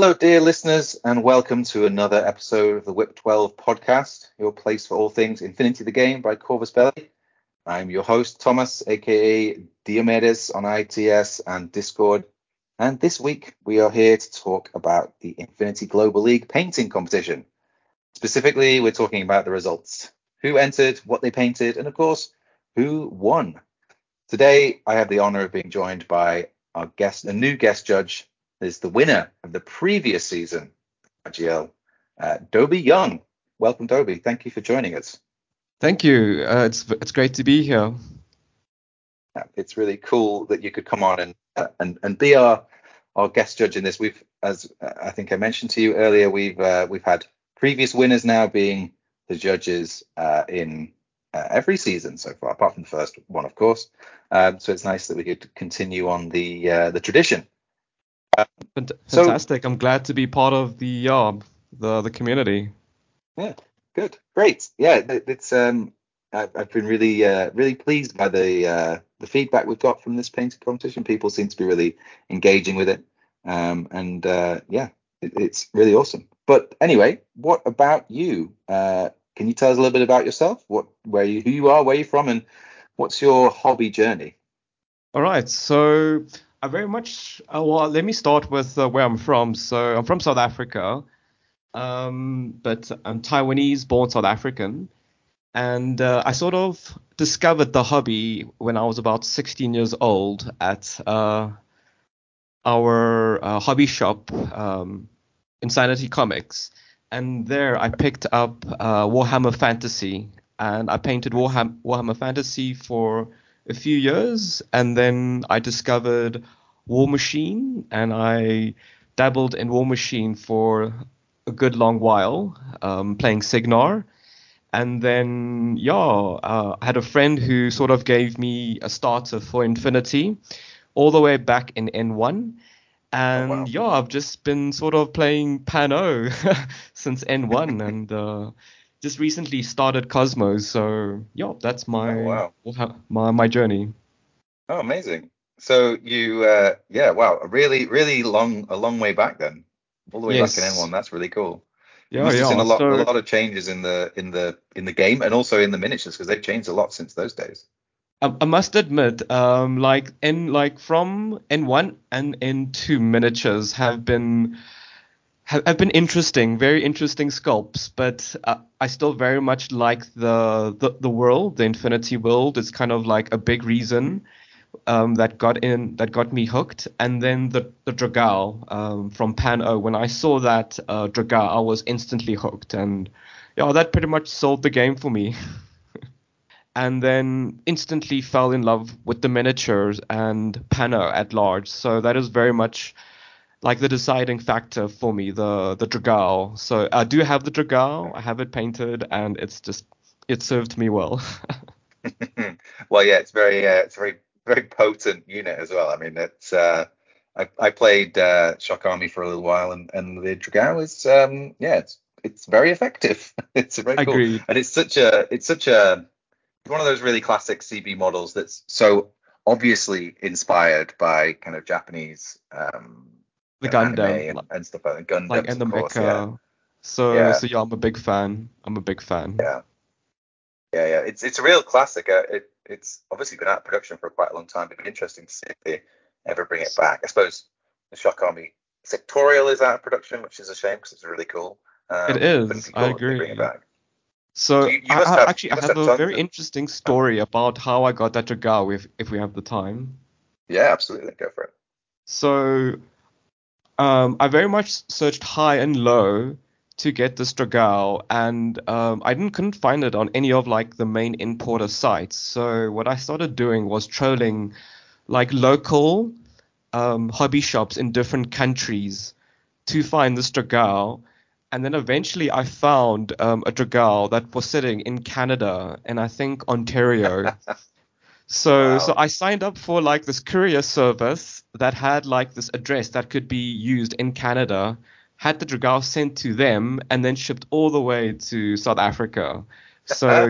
Hello, dear listeners, and welcome to another episode of the Whip 12 podcast, your place for all things Infinity the Game by Corvus Belli. I'm your host, Thomas, aka Diomedes on ITS and Discord, and this week we are here to talk about the Infinity Global League painting competition. Specifically, we're talking about the results, who entered, what they painted, and of course, who won. Today, I have the honor of being joined by our guest, a new guest judge, is the winner of the previous season, IGL, Dobie Young. Welcome, Dobie. Thank you for joining us. Thank you. It's great to be here. It's really cool that you could come on and be our guest judge in this. We've, as I think I mentioned to you earlier, we've had previous winners now being the judges in every season so far, apart from the first one, of course. So it's nice that we could continue on the tradition. Fantastic. I'm glad to be part of the community. Yeah, good, great. Yeah, it's I've been really pleased by the feedback we've got from this painting competition. People seem to be really engaging with it, it's really awesome. But anyway, what about you? Can you tell us a little bit about yourself? Who you are, where you're from, and what's your hobby journey? All right, so I very much let me start with where I'm from. So I'm from South Africa, but I'm Taiwanese, born South African, and I sort of discovered the hobby when I was about 16 years old at our hobby shop, Insanity Comics, and there I picked up Warhammer Fantasy, and I painted Warhammer Fantasy for a few years, and then I discovered War Machine, and I dabbled in War Machine for a good long while, playing Signar. And then, I had a friend who sort of gave me a starter for Infinity all the way back in N1. And I've just been sort of playing Pan-O since N1 and just recently started Cosmos. So, that's my journey. Oh, amazing. So you, a really long way back then, all the way back in Yes. N1. That's really cool. You Yeah, must have seen a So lot of changes in the game and also in the miniatures because they've changed a lot since those days. I must admit, from N1 and N2 miniatures have been interesting, very interesting sculpts, but I still very much like the world, the Infinity world. It's kind of like a big reason that got me hooked. And then the Dragaal from Pan-O. When I saw that Dragaal, I was instantly hooked, and that pretty much sold the game for me. And then instantly fell in love with the miniatures and Pan-O at large. So that is very much like the deciding factor for me, the Dragaal. So I do have the Dragaal, I have it painted, and it served me well. Well, yeah, it's very potent unit as well. I mean, it's I played Shock Army for a little while, and the Dragaal is it's very effective. It's very cool, Agreed. and it's such a one of those really classic CB models that's so obviously inspired by kind of Japanese The anime Gundam, and stuff like like Gundams, and of the course. Yeah, mecha. So yeah, I'm a big fan. I'm a big fan. yeah, yeah. It's a real classic. It's obviously been out of production for quite a long time. It'd be interesting to see if they ever bring it back. I suppose the Shock Army Sectorial is out of production, which is a shame because it's really cool. It But it'd is. be I cool if they bring it agree. back. So So you must have I have a tons very of. interesting story about how I got that Dragaal if we have the time. Yeah, absolutely. Go for it. So I very much searched high and low to get this Dragaal, and I couldn't find it on any of like the main importer sites. So what I started doing was trolling like local hobby shops in different countries to find this Dragaal. And then eventually I found a Dragaal that was sitting in Canada and I think Ontario. So Wow. I signed up for like this courier service that had like this address that could be used in Canada, had the Dragaal sent to them, and then shipped all the way to South Africa. So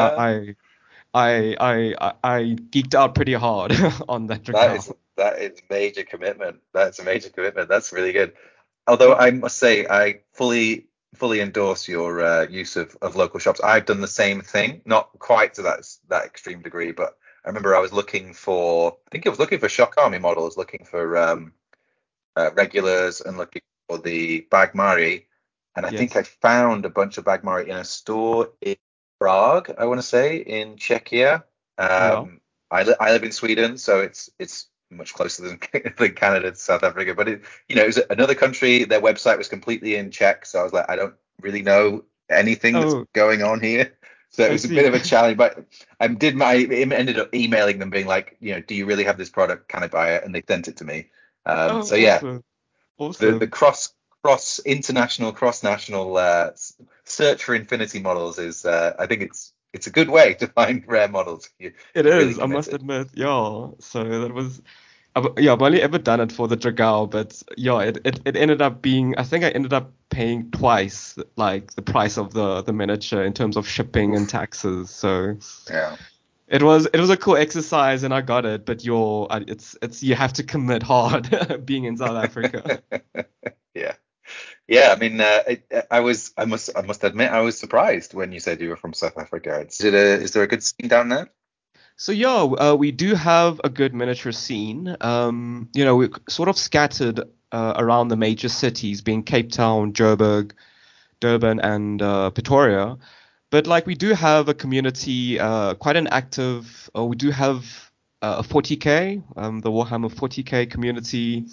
I geeked out pretty hard on that That Dragaal. is major commitment. That's a major commitment. That's really good. although I must say I fully endorse your use of local shops. I've done the same thing, not quite to that extreme degree, but I remember I was looking for, I think I was looking for Shock Army models, looking for regulars and looking for the Bagmari, and I think Yes. I found a bunch of Bagmari in a store in Prague, I want to say, in Czechia. Yeah. I live in Sweden, so it's much closer than than Canada to South Africa. But it was another country. Their website was completely in Czech, so I was like, I don't really know anything that's Oh, going on here. So it I was a bit see. of a challenge. But I ended up emailing them, being like, do you really have this product? Can I buy it? And they sent it to me. Oh, So yeah, awesome. the Awesome. cross international cross national search for Infinity models is I think it's a good way to find rare models if It you're really is, I must committed. admit. Yeah. So that was, yeah, I've only ever done it for the Dragao, but yeah, it ended up being, I think I ended up paying twice like the price of the miniature in terms of shipping and Oof. taxes. So Yeah. it was a cool exercise and I got it, but it's you have to commit hard being in South Africa. Yeah. Yeah, I mean, I must admit, I was surprised when you said you were from South Africa. Is there a good scene down there? So yeah, we do have a good miniature scene. We're sort of scattered around the major cities, being Cape Town, Joburg, Durban, and Pretoria. But like we do have a community, quite an active. We do have a 40K, the Warhammer 40K community,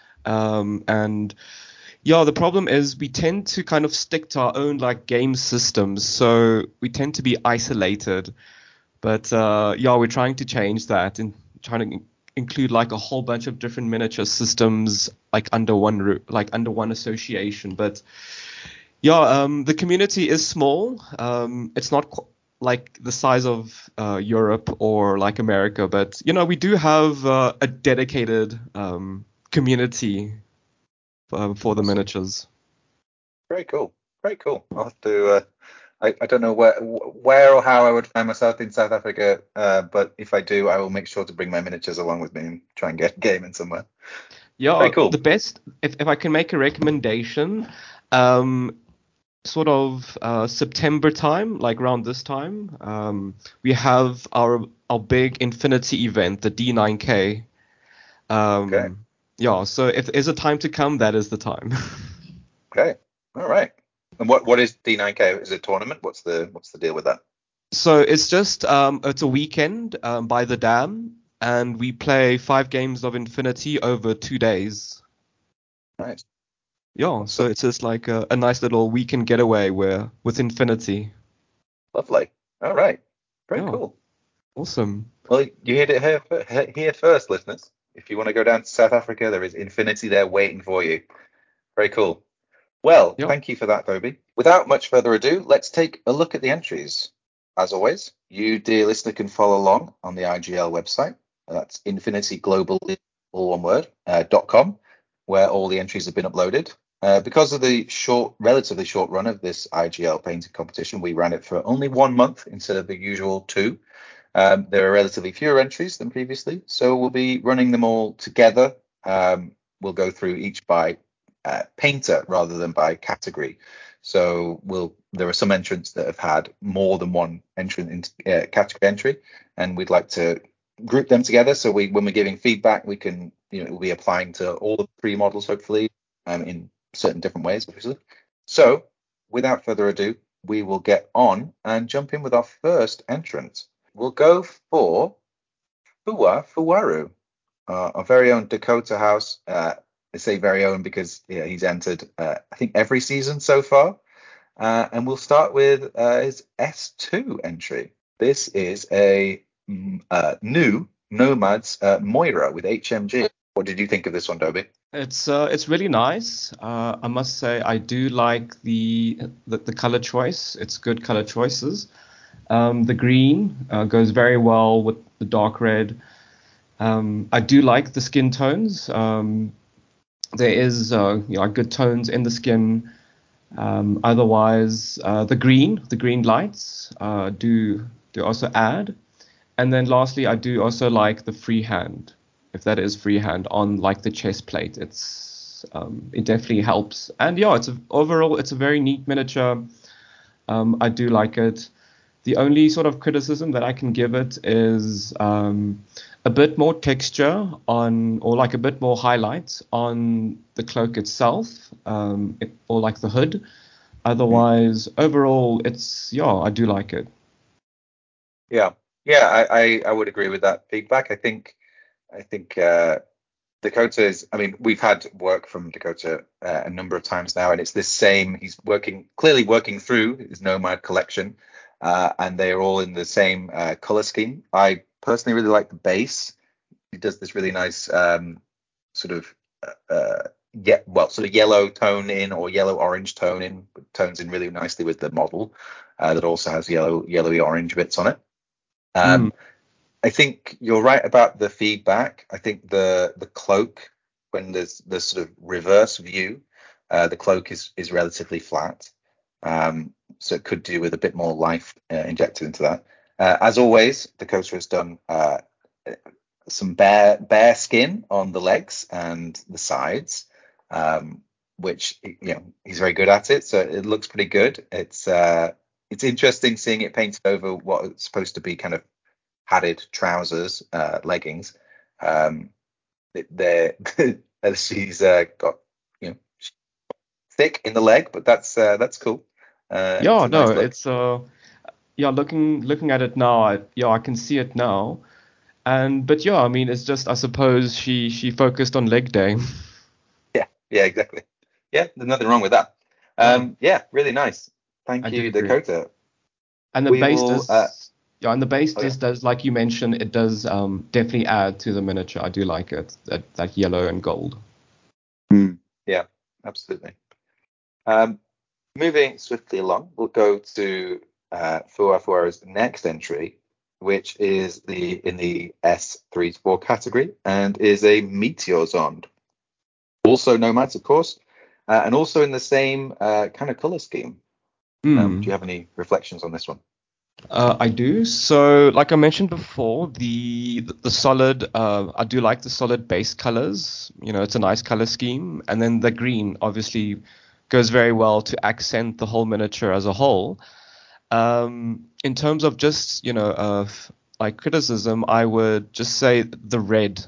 and yeah, the problem is we tend to kind of stick to our own like game systems, so we tend to be isolated. But yeah, we're trying to change that and trying to include like a whole bunch of different miniature systems like under one like under one association. But yeah, the community is small. It's not like the size of Europe or like America, but we do have a dedicated community for the Awesome. miniatures. Very cool. Very cool. I'll have to. I don't know where or how I would find myself in South Africa, but if I do, I will make sure to bring my miniatures along with me and try and get a game in somewhere. Very Yeah, the cool. best, if I can make a recommendation, um, sort of September time, like around this time, we have our big Infinity event, the D9K. Okay. Yeah, so if there's a time to come, that is the time. Okay. All right. And what is D9K? Is it a tournament? What's the deal with that? So it's a weekend by the dam, and we play 5 games of Infinity over 2 days. Nice. Yeah, so Awesome. it's just like a nice little weekend getaway where with Infinity. Lovely. All right. Very Yeah, cool. awesome. Well, you heard it here first, listeners. If you want to go down to South Africa, there is Infinity there waiting for you. Very cool. Well, Yeah. thank you for that, Toby. Without much further ado, let's take a look at the entries. As always, you, dear listener, can follow along on the IGL website. That's Infinity Global, all one word, .com, where all the entries have been uploaded. Because of the relatively short run of this IGL painting competition, we ran it for only 1 month instead of the usual 2. There are relatively fewer entries than previously, so we'll be running them all together. We'll go through each by painter rather than by category. So there are some entrants that have had more than one entrant in category entry, and we'd like to group them together. So when we're giving feedback, we can, we'll be applying to all the 3 models, hopefully, in certain different ways, obviously. So without further ado, we will get on and jump in with our first entrant. We'll go for Fuwaru, our very own Dakota House. I say very own because he's entered, I think, every season so far. And we'll start with his S2 entry. This is a new Nomads Moira with HMG. What did you think of this one, Dobie? It's really nice. I must say I do like the color choice. It's good color choices. The green goes very well with the dark red. I do like the skin tones. There is good tones in the skin. Otherwise, the green lights do also add. And then lastly, I do also like the freehand, if that is freehand on like the chest plate. it definitely helps. And yeah, overall it's a very neat miniature. I do like it. The only sort of criticism that I can give it is a bit more texture on, or like a bit more highlights on the cloak itself, or like the hood. Otherwise, overall, I do like it. Yeah, yeah, I would agree with that feedback. I think Dakota is. I mean, we've had work from Dakota a number of times now, and it's this same. He's clearly working through his Nomad collection, and they are all in the same color scheme. I personally really like the base. He does this really nice sort of sort of yellow tone in, or yellow orange tone in, tones in really nicely with the model that also has yellowy orange bits on it. Mm. I think you're right about the feedback. I think the cloak, when there's the sort of reverse view, the cloak is relatively flat. So it could do with a bit more life injected into that. As always, Dakota has done some bare skin on the legs and the sides, which he's very good at it. So it looks pretty good. It's interesting seeing it painted over what is supposed to be kind of padded trousers, leggings. They're she's got thick in the leg, but that's cool. It's Yeah, a no, nice look. it's yeah, looking at it now, I can see it now. But yeah, I mean, it's just, I suppose she focused on leg day. Yeah, exactly. Yeah, there's nothing wrong with that. No, Yeah, really nice. I Thank do you, agree. Dakota. And the We base will. does, yeah, and the base Oh yeah. does, like you mentioned, it does definitely add to the miniature. I do like it, that yellow and gold. Yeah, absolutely. Um, Moving swiftly along, we'll go to Fuafuara's next entry, which is in the S3 to 4 category, and is a Meteor Zond. Also Nomads, of course, and also in the same kind of color scheme. Do Hmm. you have any reflections on this one? I do. So, like I mentioned before, the solid, I do like the solid base colors. It's a nice color scheme, and then the green obviously goes very well to accent the whole miniature as a whole. In terms of just, of like criticism, I would just say the red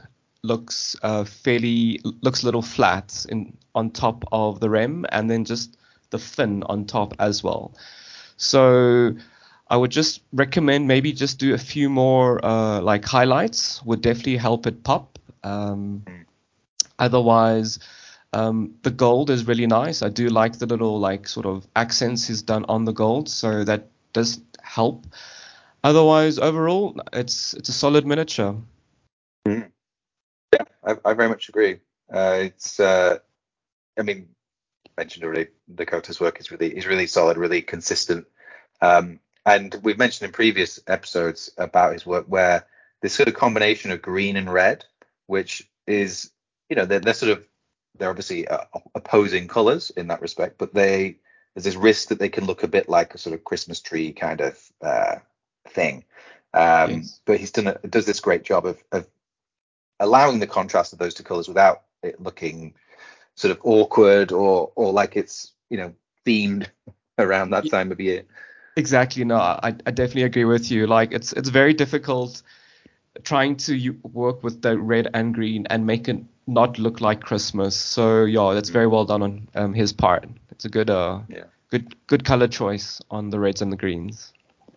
looks a little flat on top of the rim, and then just the fin on top as well. So I would just recommend maybe just do a few more like highlights would definitely help it pop. Mm. Otherwise, the gold is really nice. I do like the little like sort of accents he's done on the gold, so that does help. Otherwise, overall, it's a solid miniature. Mm. Yeah, I very much agree. It's I mean, mentioned already, Dakota's work is really solid, really consistent. And we've mentioned in previous episodes about his work where this sort of combination of green and red, which is, they're obviously opposing colors in that respect, but there's this risk that they can look a bit like a sort of Christmas tree kind of thing. Yes. But does this great job of allowing the contrast of those two colors without it looking sort of awkward or like it's themed around that Y- time of year. Exactly. No, I definitely agree with you. Like it's very difficult trying to work with the red and green and make it not look like Christmas. So yeah, that's Mm. very well done on his part. It's a Yeah. good color choice on the reds and the greens.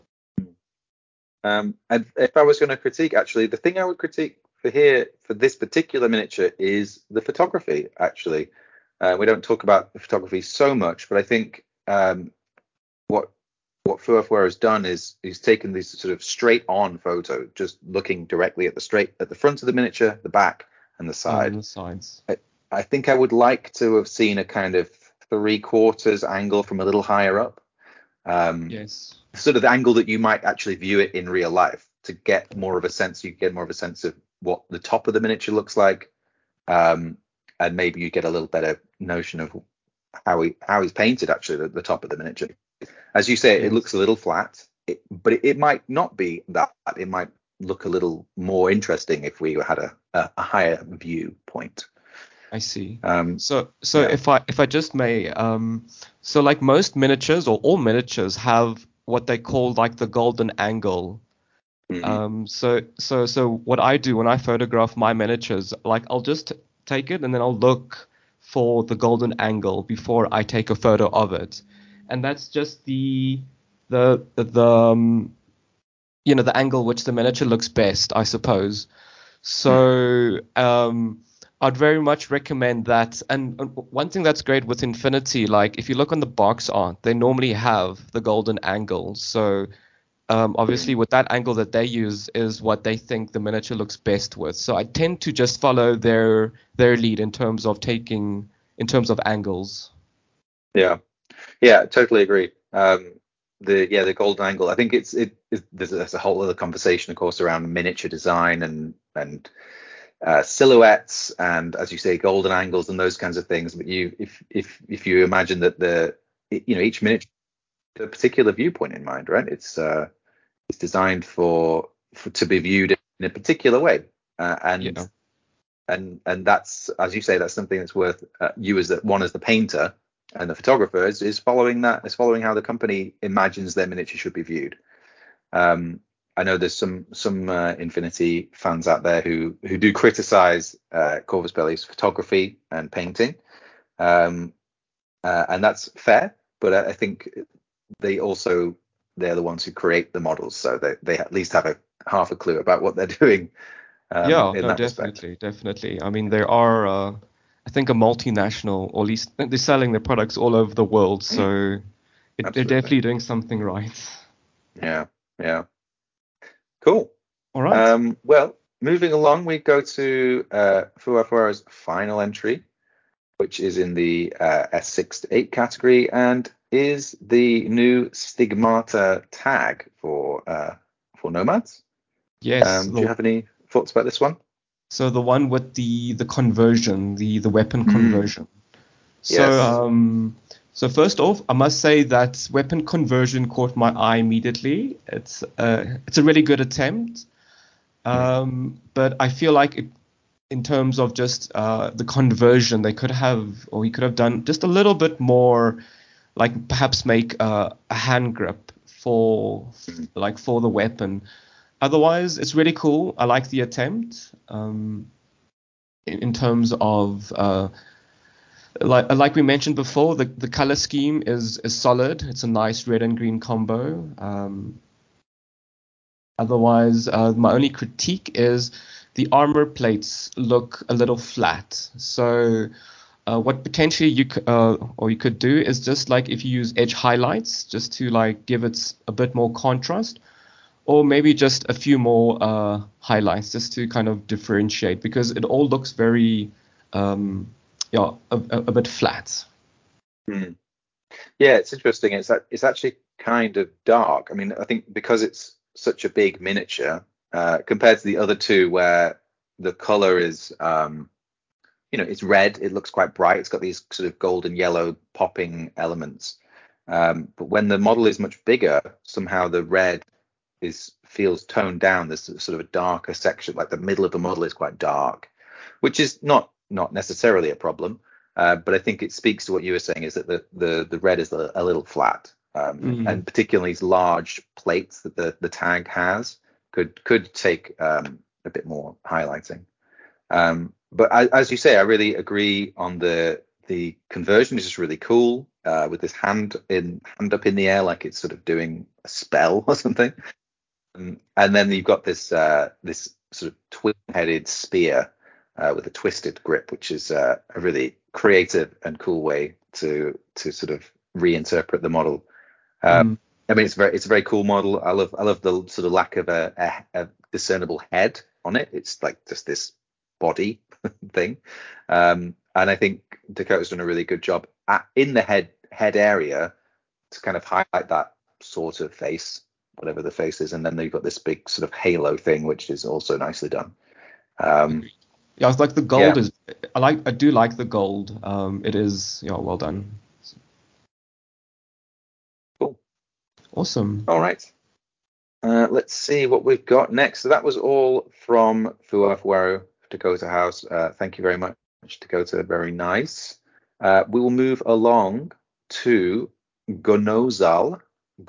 And if I was going to critique, actually, the thing I would critique for this particular miniature is the photography. Actually, we don't talk about the photography so much, but I think what Fuafua has done is he's taken this sort of straight on photo, just looking directly at the front of the miniature, the back, and the And side. the sides. I think I would like to have seen a kind of 3/4 angle from a little higher up. Yes. Sort of the angle that you might actually view it in real life to get more of a sense. You get more of a sense of what the top of the miniature looks like, and maybe you get a little better notion of how he's painted actually the top of the miniature. As you say, it looks Yes. a little flat, but it might not be that. It might look a little more interesting if we had a higher viewpoint. I see. Um, So yeah. if I just may, so like most miniatures or all miniatures have what they call like the golden angle. Mm, So what I do when I photograph my miniatures, like I'll just take it and then I'll look for the golden angle before I take a photo of it, and that's just the the angle which the miniature looks best, I suppose. So I'd very much recommend that. And one thing that's great with Infinity, like if you look on the box art, they normally have the golden angle. So obviously, mm. with that angle that they use is what they think the miniature looks best with. So I tend to just follow their lead in terms of angles. Yeah. Yeah, totally agree. The golden angle. I think there's a whole other conversation, of course, around miniature design and silhouettes and, as you say, golden angles and those kinds of things. But if you imagine that each miniature has a particular viewpoint in mind, right? It's designed for to be viewed in a particular way, and Yeah. and that's, as you say, that's something that's worth you as the painter and the photographer is following that, is following how the company imagines their miniature should be viewed. I know there's some Infinity fans out there who do criticize Corvus Belli's photography and painting, um, and that's fair. But I think they're the ones who create the models, so they at least have a half a clue about what they're doing Yeah, in no, that respect. definitely, definitely. I mean, there are, I think, a multinational, or at least they're selling their products all over the world, Mm, so they're absolutely. definitely doing something right. Yeah. Yeah. Cool. All right. Well, moving along, we go to Fuwafuara's final entry, which is in the S6 to 8 category and is the new Stigmata tag for Nomads. Yes, Do you have any thoughts about this one? so the one with the conversion, the weapon Hmm. conversion. So Yes. so first off, I must say that weapon conversion caught my eye immediately. It's a really good attempt, Mm, but I feel like in terms of just the conversion, they could have, or he could have done just a little bit more, like perhaps make a hand grip mm, for the weapon. Otherwise, it's really cool. I like the attempt. In terms of like we mentioned before, the color scheme is solid. It's a nice red and green combo. Otherwise, my only critique is the armor plates look a little flat. So what potentially you could do is just like if you use edge highlights just to like give it a bit more contrast, or maybe just a few more highlights just to kind of differentiate because it all looks very a bit flat. mm. Yeah, it's interesting. It's actually kind of dark. I mean, I think because it's such a big miniature, compared to the other two where the color is it's red. It looks quite bright. It's got these sort of golden yellow popping elements. But when the model is much bigger, somehow the red is feels toned down. There's sort of a darker section, like the middle of the model is quite dark, which is not necessarily a problem. But I think it speaks to what you were saying, is that the red is a little flat, Mm. and particularly these large plates that the tag has could take a bit more highlighting. But as you say, I really agree on the conversion is just really cool, with this hand up in the air like it's sort of doing a spell or something. And then you've got this sort of twin-headed spear with a twisted grip, which is a really creative and cool way to sort of reinterpret the model. Uh, Mm. I mean, it's a very cool model. I love the sort of lack of a discernible head on it. It's like just this body thing. And I think Dakota's done a really good job in the head area to kind of highlight that sort of face, whatever the face is, and then they've got this big sort of halo thing, which is also nicely done. Um, Yeah, it's like the gold yeah, is. I do like the gold. It is well done. cool. Awesome. All right. Let's see what we've got next. So that was all from Fuafuaro Dakota House. Thank you very much which to go to, very nice. We will move along to Gonozal,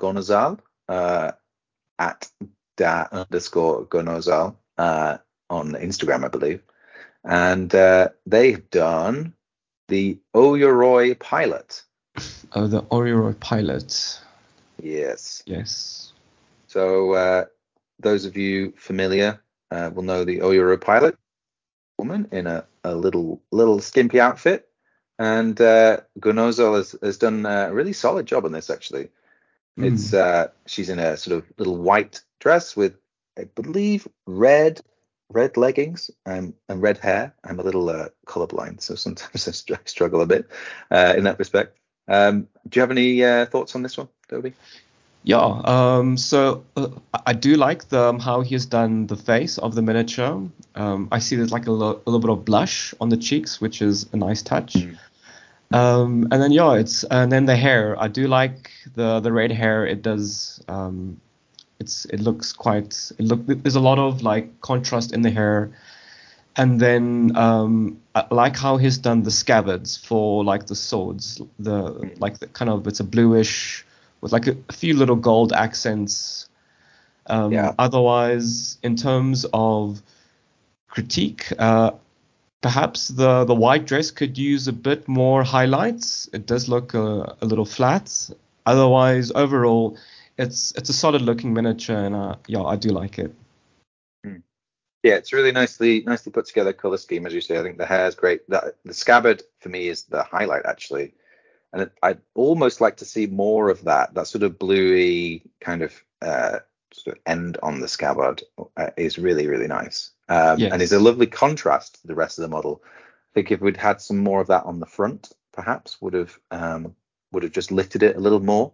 at @da_Gonozal on Instagram, I believe. And they've done the Oyoroi pilot. Oh, the Oyoroi pilot. Yes. Yes. So those of you familiar will know the Oyoroi pilot, woman in a little skimpy outfit. And Gonozal has done a really solid job on this, actually. It's she's in a sort of little white dress with, I believe, red leggings and red hair. I'm a little colorblind, so sometimes I struggle a bit in that respect. Do you have any thoughts on this one, Toby? Yeah. So I do like how he has done the face of the miniature. I see there's like a little bit of blush on the cheeks, which is a nice touch. And then and then the hair. I do like the red hair. It does. It looks quite. There's a lot of like contrast in the hair. And then I like how he's done the scabbards for like the swords. The kind of, it's a bluish with like a few little gold accents. Otherwise, in terms of critique, perhaps the white dress could use a bit more highlights. It does look a little flat. Otherwise, overall, it's a solid looking miniature, and I do like it. Yeah, it's really nicely put together color scheme, as you say. I think the hair is great. The scabbard for me is the highlight, actually, and I'd almost like to see more of that. That sort of bluey kind of sort of end on the scabbard is really, really nice, Yes. and is a lovely contrast to the rest of the model. I think if we'd had some more of that on the front, perhaps would have just lifted it a little more.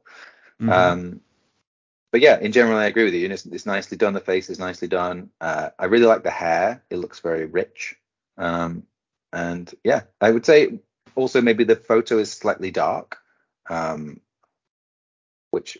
But yeah, in general, I agree with you. It's nicely done. The face is nicely done. I really like the hair. It looks very rich. And yeah, I would say also maybe the photo is slightly dark, which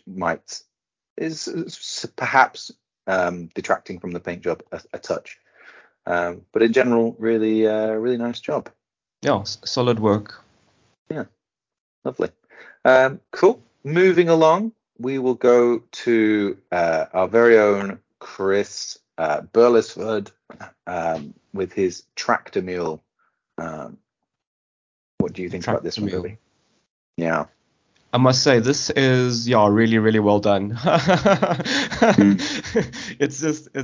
is perhaps detracting from the paint job a touch. But in general, really, really nice job. Yeah, solid work. Yeah, lovely. Cool. Moving along, we will go to our very own Chris Burlesford with his tractor mule. What do you think about this one, Toby? Yeah. I must say, this is really, really well done. It's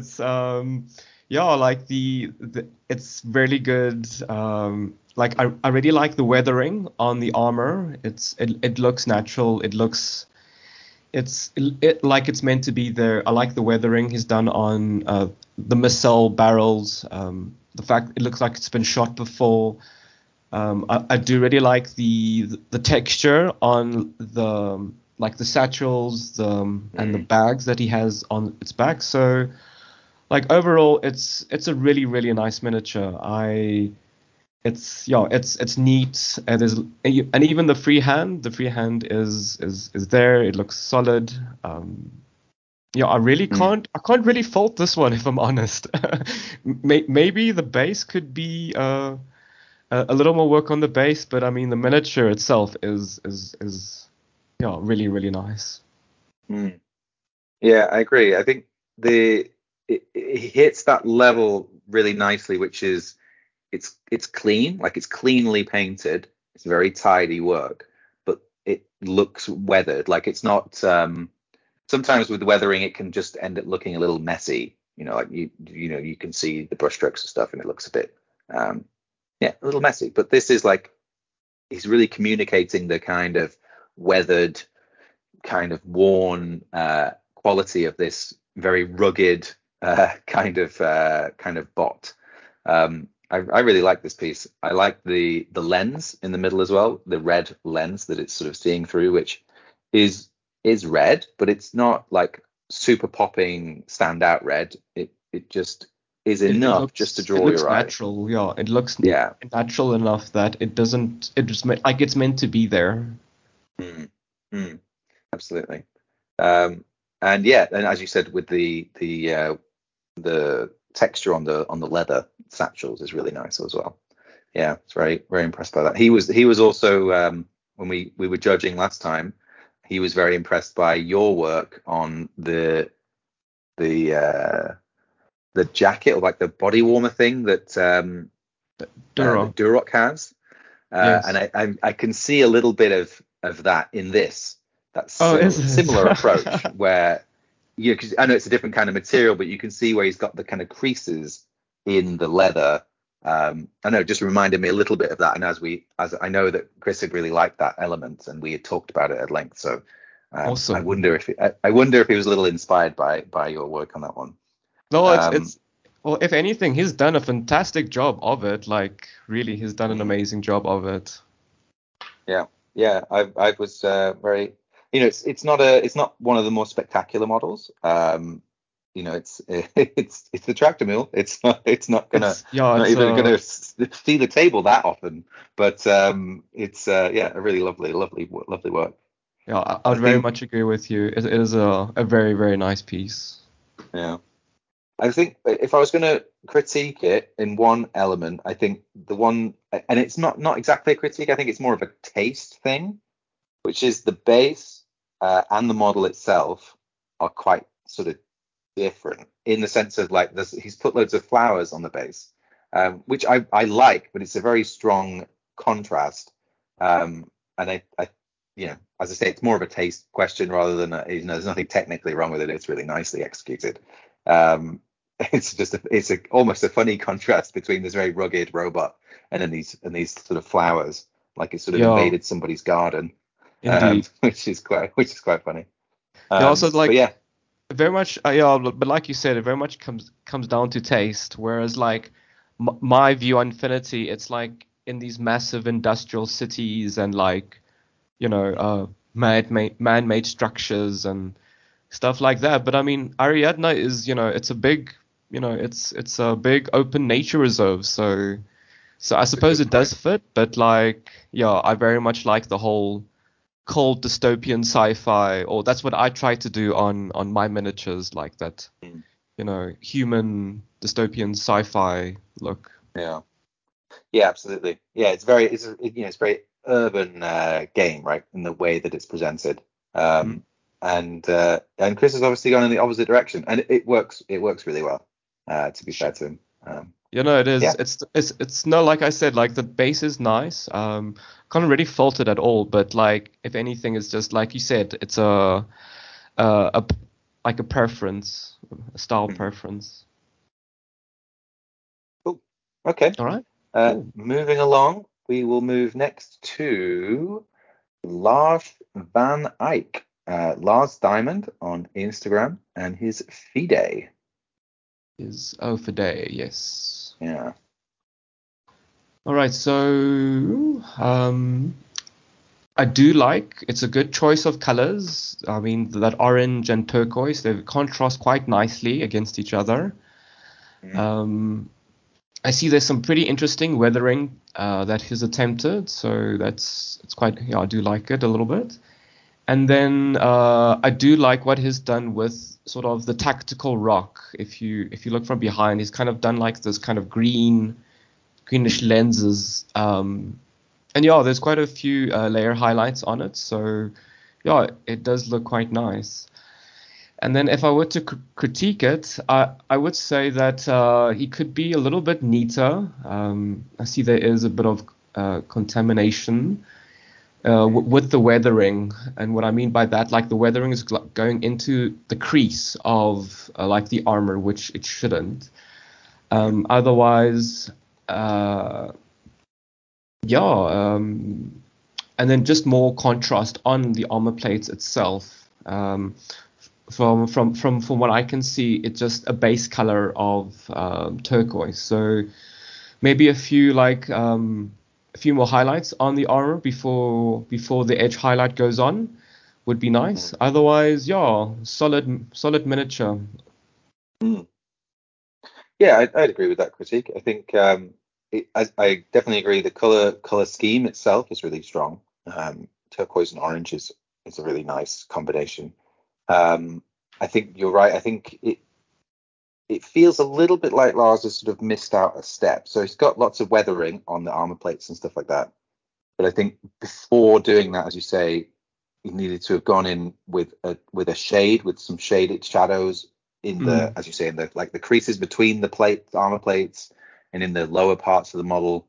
like it's really good. Like I really like the weathering on the armor. It looks natural. It looks like it's meant to be there. I like the weathering he's done on the missile barrels. The fact it looks like it's been shot before. I do really like the texture on the satchels and the bags that he has on its back. So like overall, it's a really, really nice miniature. It's neat. And even the freehand is there. It looks solid. I can't really fault this one, if I'm honest. Maybe the base could be a little more work on the base, but I mean the miniature itself is really, really nice. Yeah, I agree. I think it hits that level really nicely, which is it's clean, like it's cleanly painted. It's very tidy work, but it looks weathered. Like it's not. Sometimes with weathering, it can just end up looking a little messy. Like you can see the brushstrokes and stuff, and it looks a bit a little messy. But this is like he's really communicating the kind of weathered, kind of worn quality of this very rugged kind of bot. I really like this piece. I like the lens in the middle as well, the red lens that it's sort of seeing through, which is red, but it's not like super popping standout red. It just is enough just to draw your eye. Natural, yeah. It looks natural enough that it doesn't. It just like it's meant to be there. Absolutely. And as you said, with the texture on the leather satchels is really nice as well. Yeah, it's very, very impressed by that. He was also when we were judging last time, he was very impressed by your work on the the jacket, or like the body warmer thing that that Duroc. Duroc has. And Yes. I can see a little bit of that in this. That Oh, is similar approach it? where because I know it's a different kind of material, but you can see where he's got the kind of creases in the leather. I know, it just reminded me a little bit of that. And as I know that Chris had really liked that element, and we had talked about it at length. So Awesome. I wonder if he was a little inspired by your work on that one. No, Um, well, if anything, he's done a fantastic job of it. Like, really, he's done an mm. amazing job of it. Yeah, yeah. I was very, it's not one of the more spectacular models. It's the tractor mill. It's not gonna Yeah, not it's even gonna see the table that often. But it's yeah, a really lovely work. yeah, I I would very think much agree with you. It is a very, very nice piece. yeah. I think if I was going to critique it in one element, I think the one, and it's not exactly a critique. I think it's more of a taste thing, which is the base and the model itself are quite sort of different in the sense of like he's put loads of flowers on the base, which I like, but it's a very strong contrast. And I as I say, it's more of a taste question rather than there's nothing technically wrong with it. It's really nicely executed. Um, it's almost a funny contrast between this very rugged robot and then these sort of flowers, like it's sort of Yeah, invaded somebody's garden, indeed. which is quite funny. Yeah, also But like yeah. very much, yeah, but like you said, it very much comes down to taste. Whereas like my view on Infinity, it's like in these massive industrial cities and like man-made structures and stuff like that. But I mean, Ariadne is, it's a big, it's a big open nature reserve. So I That's a suppose good it does point. fit. But like, yeah, I very much like the whole cold dystopian sci-fi, or that's what I try to do on my miniatures, like that, Mm. human dystopian sci-fi look. Yeah, yeah, absolutely. Yeah, it's very urban game, right, in the way that it's presented. Mm. And Chris has obviously gone in the opposite direction, and it works. It works really well. To be fair to him. It is. Yeah. It's no, like I said, like the base is nice. Can't really fault it at all. But like, if anything, it's just like you said, it's a like a preference, a style Mhm. preference. Cool. Okay. All right. Cool. Moving along, we will move next to Lars Van Eyck. Lars Diamond on Instagram and his FIDE. Is oh for day, yes. Yeah. All right. So I do like it's a good choice of colors. I mean that orange and turquoise, they contrast quite nicely against each other. Mhm. Um, I see there's some pretty interesting weathering that he's attempted, so it's quite, yeah, I do like it a little bit. And then I do like what he's done with sort of the tactical rock. If you look from behind, he's kind of done like this kind of greenish lenses. And yeah, there's quite a few layer highlights on it, so yeah, it does look quite nice. And then if I were to critique it, I would say that he could be a little bit neater. I see there is a bit of contamination with the weathering. And what I mean by that, like the weathering is going into the crease of like the armor, which it shouldn't. Mhm. Otherwise, uh, yeah, and then just more contrast on the armor plates itself. From what I can see, it's just a base color of turquoise. So maybe a few more highlights on the armor before the edge highlight goes on would be nice. Mhm. Otherwise, yeah, solid miniature. Mhm. Yeah, I'd agree with that critique. I think I definitely agree. The color scheme itself is really strong. Turquoise and orange is a really nice combination. I think you're right. I think it feels a little bit like Lars has sort of missed out a step. So he's got lots of weathering on the armor plates and stuff like that. But I think before doing that, as you say, he needed to have gone in with a shade, with some shaded shadows in the, as you say, in the like the creases between the armor plates, and in the lower parts of the model,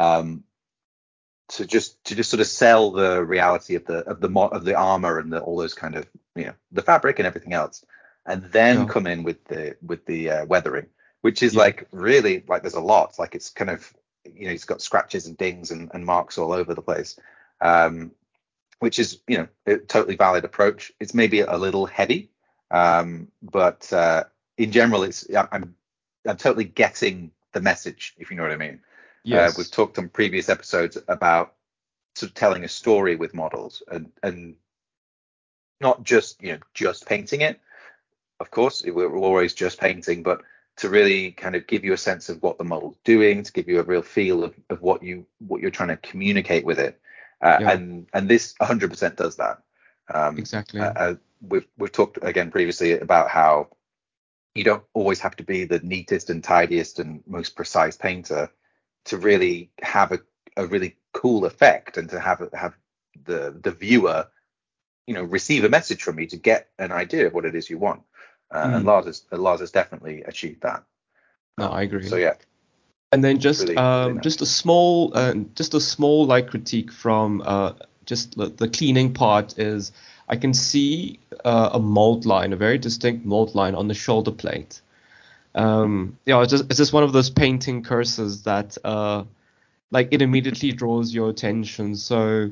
to just sort of sell the reality of the armor and all those kind of, the fabric and everything else, and then come in with the weathering, which is like really like there's a lot, like it's kind of, he's got scratches and dings and marks all over the place, which is, a totally valid approach. It's maybe a little heavy, but in general, I'm totally getting the message, if you know what I mean. Yes. We've talked on previous episodes about sort of telling a story with models, and not just just painting it. Of course, we're always just painting, but to really kind of give you a sense of what the model's doing, to give you a real feel of what you're trying to communicate with it. And this 100% does that. Exactly. We've talked again previously about how you don't always have to be the neatest and tidiest and most precise painter to really have a really cool effect, and to have the viewer receive a message from you to get an idea of what it is you want. And Lars has definitely achieved that. No, I agree. So yeah. And then just really nice. just a small like critique from just the cleaning part is I can see a mold line, a very distinct mold line on the shoulder plate. It's just one of those painting curses that like it immediately draws your attention. So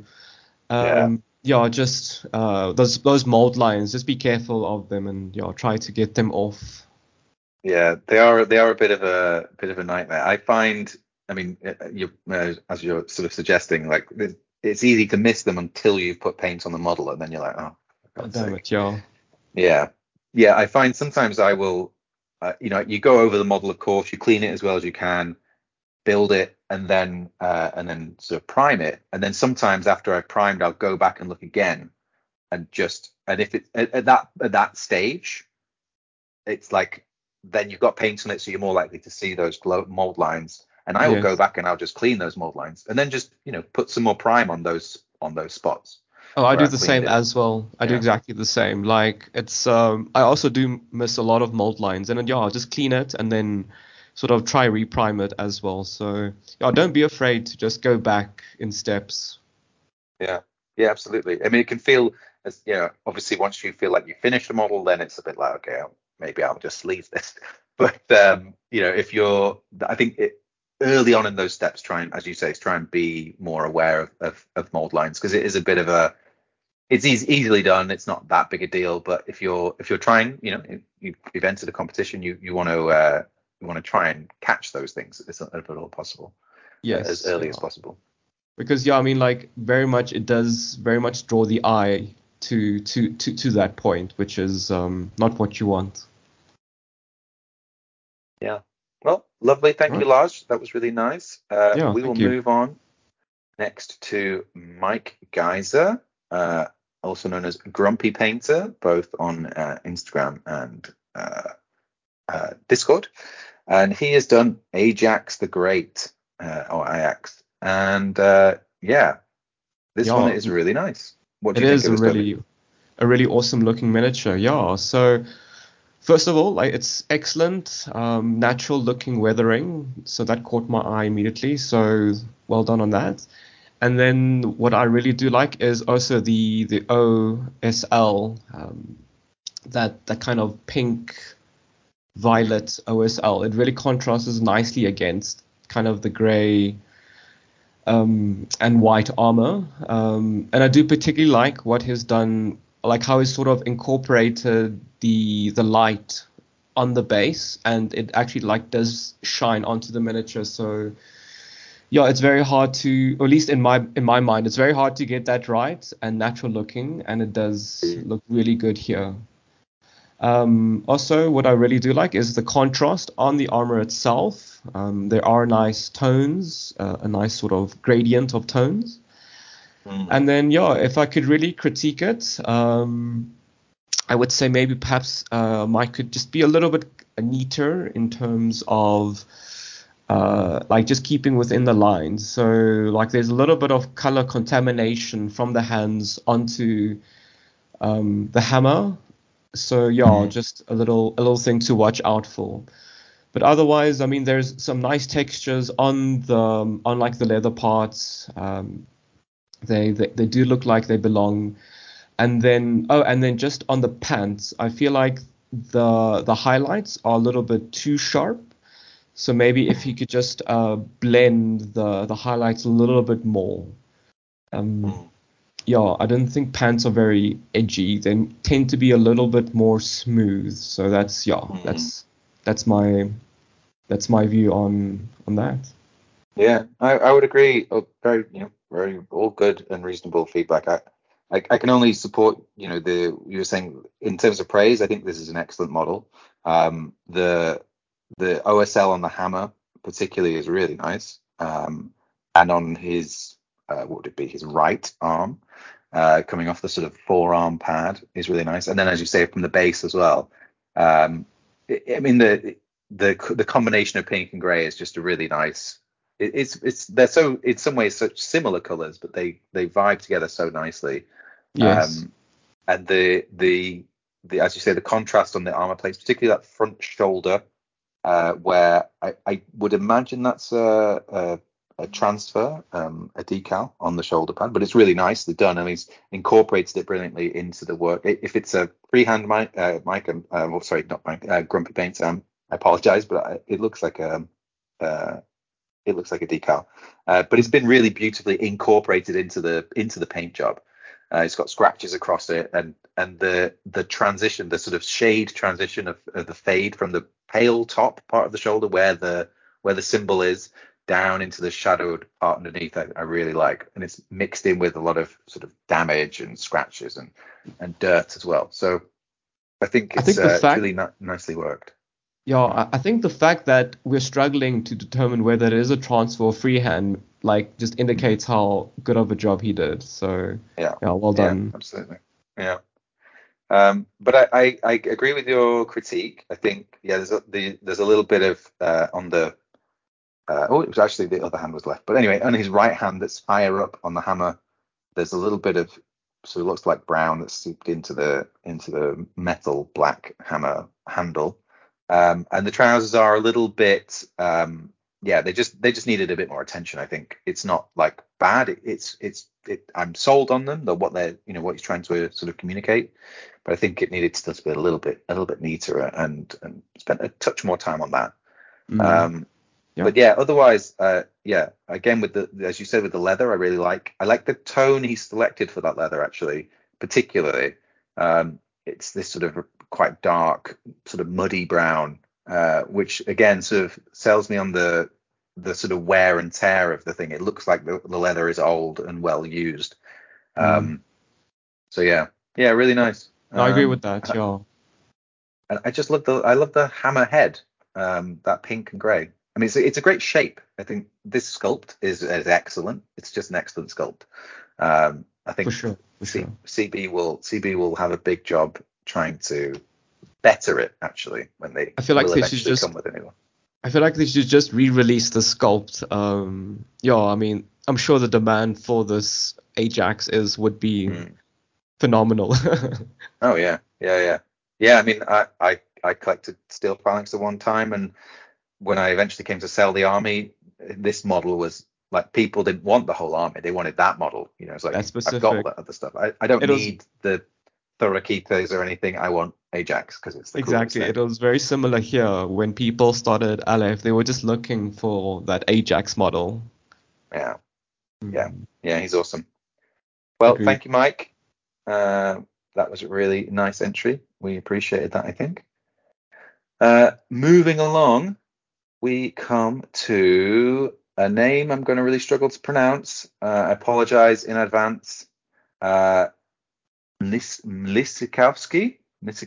just those mold lines, just be careful of them, and try to get them off. Yeah, they are a bit of a nightmare. I find, I mean, as you're sort of suggesting, like it's easy to miss them until you've put paint on the model, and then you're like, oh, for God's damn sake. it, Yeah. I find sometimes I will, you go over the model, of course, you clean it as well as you can, build it, and then sort of prime it, and then sometimes after I've primed, I'll go back and look again, and if it at that stage, it's like, then you've got paint on it, so you're more likely to see those mold lines. And I will go back and I'll just clean those mold lines, and then just put some more prime on those spots. Oh, I do the same as well. I do exactly the same. Like it's I also do miss a lot of mold lines, and then I'll just clean it and then sort of try reprime it as well. So don't be afraid to just go back in steps. Yeah, absolutely. I mean, it can feel as, obviously once you feel like you finished the model, then it's a bit like, okay, maybe I'll just leave this. But I think early on in those steps, as you say, try and be more aware of mold lines, because it is a bit of it's easily done. It's not that big a deal. But if you're trying, you've entered a competition, you want to try and catch those things if at all possible. Yes, as early as possible. Because I mean, like it does very much draw the eye to that point, which is not what you want. Yeah. Well, lovely. Thank you, Lars. That was really nice. We will move on next to Mike Geyser, also known as Grumpy Painter, both on Instagram and Discord. And he has done Ajax the Great, or Ajax. And this one is really nice. What do you think of this? A really awesome looking miniature. Yeah. So first of all, like it's excellent, natural looking weathering. So that caught my eye immediately. So well done on that. And then what I really do like is also the OSL, that kind of pink violet OSL. It really contrasts nicely against kind of the gray and white armor. And I do particularly like what he's done, like how he's sort of incorporated the light on the base, and it actually like does shine onto the miniature. So it's very hard to, or at least in my mind, it's very hard to get that right and natural looking, and it does look really good here. Also, what I really do like is the contrast on the armor itself. There are nice tones, a nice sort of gradient of tones. And then, if I could really critique it, I would say maybe perhaps Mike could just be a little bit neater in terms of like just keeping within the lines. So like there's a little bit of color contamination from the hands onto the hammer. So yeah, just a little thing to watch out for. But otherwise, I mean, there's some nice textures on like the leather parts. They do look like they belong. And then just on the pants, I feel like the highlights are a little bit too sharp. So maybe if you could just blend the highlights a little bit more. Yeah, I don't think pants are very edgy. They tend to be a little bit more smooth. So that's my view on that. Yeah, I would agree. Very, very all good and reasonable feedback. I can only support, you were saying in terms of praise. I think this is an excellent model. The OSL on the hammer particularly is really nice. And on his, what would it be, his right arm, coming off the sort of forearm pad is really nice. And then, as you say, from the base as well. I mean, the combination of pink and grey is just a really nice. They're so in some ways such similar colors, but they vibe together so nicely. Yes. And the as you say, the contrast on the armor plates, particularly that front shoulder, where I would imagine that's a transfer, a decal on the shoulder pad, but it's really nicely done. I mean, he's incorporated it brilliantly into the work. If it's a freehand mic, well, sorry, not mic, Grumpy Paint. I apologize, but it looks like a decal. But it's been really beautifully incorporated into the paint job. It's got scratches across it, and the transition, the sort of shade transition of the fade from the pale top part of the shoulder where the symbol is down into the shadowed part underneath. I really like, and it's mixed in with a lot of sort of damage and scratches and dirt as well. So I think it's really nicely worked. Yeah, I think the fact that we're struggling to determine whether it is a transfer or freehand, like, just indicates how good of a job he did. So, Yeah, well done. Yeah, absolutely. Yeah. But I agree with your critique. I think there's a little bit of on the it was actually the other hand was left. But anyway, on his right hand that's higher up on the hammer, there's a little bit of sort of looks like brown that's seeped into the metal black hammer handle. And the trousers are a little bit they just needed a bit more attention. I think it's not like bad. I'm sold on them, what he's trying to sort of communicate, but I think it needed to be a little bit neater and spent a touch more time on that. But otherwise, again, with as you said, with the leather, I like the tone he selected for that leather, actually, particularly. It's this sort of quite dark, sort of muddy brown, which again sort of sells me on the sort of wear and tear of the thing. It looks like the leather is old and well used. So really nice. I agree with that. Yeah. And I just love the hammer head, that pink and grey. I mean, it's a great shape. I think this sculpt is excellent. It's just an excellent sculpt. I think for sure. CB will have a big job trying to better it, actually, when they eventually come with a new one. I feel like they should just re-release the sculpt. I mean, I'm sure the demand for this Ajax would be phenomenal. Oh yeah. I mean, I collected steel phalanx at one time, and when I eventually came to sell the army, this model was like, people didn't want the whole army; they wanted that model. It's like, I've got all that other stuff. I don't need the Thorakitas or anything. I want Ajax because it's the exactly. It was very similar here when people started Aleph. They were just looking for that Ajax model. Yeah. He's awesome. Well, thank you, Mike. That was a really nice entry. We appreciated that, I think. Moving along, we come to a name I'm going to really struggle to pronounce. I apologize in advance. Mlysikowski,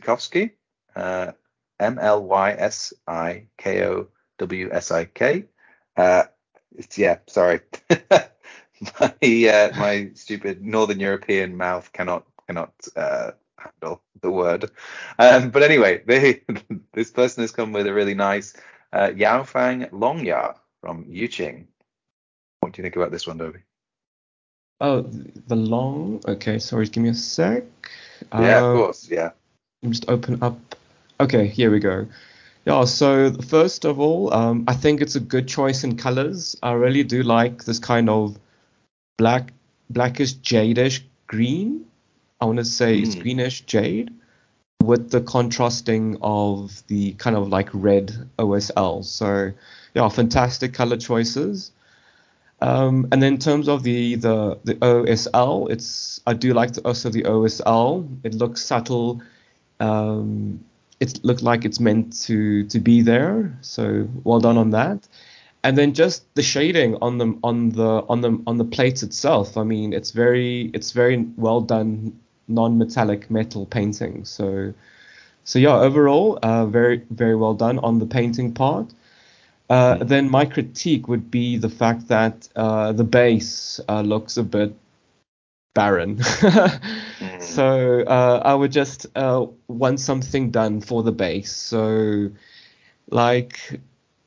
Mlysikowski. Sorry. My stupid Northern European mouth cannot handle the word. But anyway, this person has come with a really nice Yaofang Longya from Yuqing. What do you think about this one, Dobby? Oh, the long. Okay, sorry, give me a sec. Yeah, of Uh, course. Yeah. let me just open up. Okay, here we go. Yeah, so first of all, I think it's a good choice in colors. I really do like this kind of black, blackish jadish green. I want to say it's Mm. greenish jade with the contrasting of the kind of like red OSL. So yeah, fantastic color choices. And then in terms of the OSL, I do like also the OSL. It looks subtle. Um, it looked like it's meant to be there. So well done on that. And then just the shading on the plates itself. I mean, it's very well done non-metallic metal painting. So yeah, overall, very very well done on the painting part. Mm. Then my critique would be the fact that the base looks a bit barren. Mm. So I would just want something done for the base. So like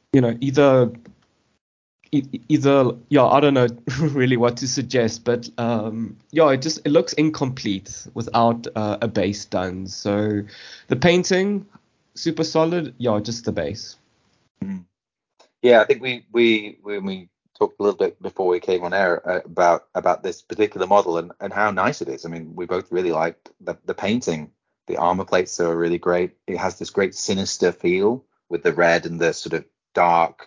either yeah, I don't know really what to suggest, but yeah, it looks incomplete without a base done. So the painting super solid, yeah, just the base. Mm. Yeah, I think we when we talked a little bit before we came on air about this particular model and how nice it is. I mean, we both really liked the painting. The armor plates are really great. It has this great sinister feel with the red and the sort of dark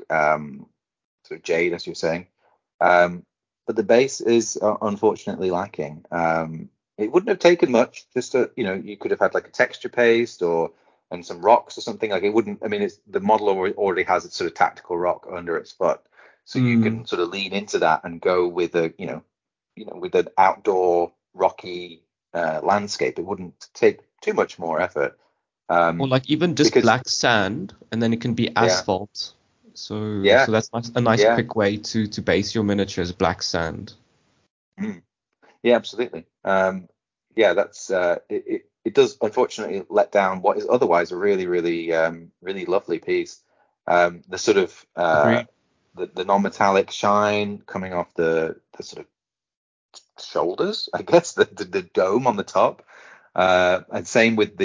sort of jade, as you're saying. Um, but the base is unfortunately lacking. It wouldn't have taken much. Just you could have had like a texture paste or and some rocks or something. Like it wouldn't. I mean, it's the model already has its sort of tactical rock under its foot, so you Mm. can sort of lean into that and go with with an outdoor rocky landscape. It wouldn't take too much more effort. Or Um, like even just because black sand, and then it can be yeah, asphalt. So yeah, that's a nice yeah. quick way to base your miniatures black sand. Mm. Yeah, absolutely. Yeah, that's it does unfortunately let down what is otherwise a really, really, really lovely piece. The sort of Agreed. the non-metallic shine coming off the sort of shoulders, I guess, the dome on the top. And same with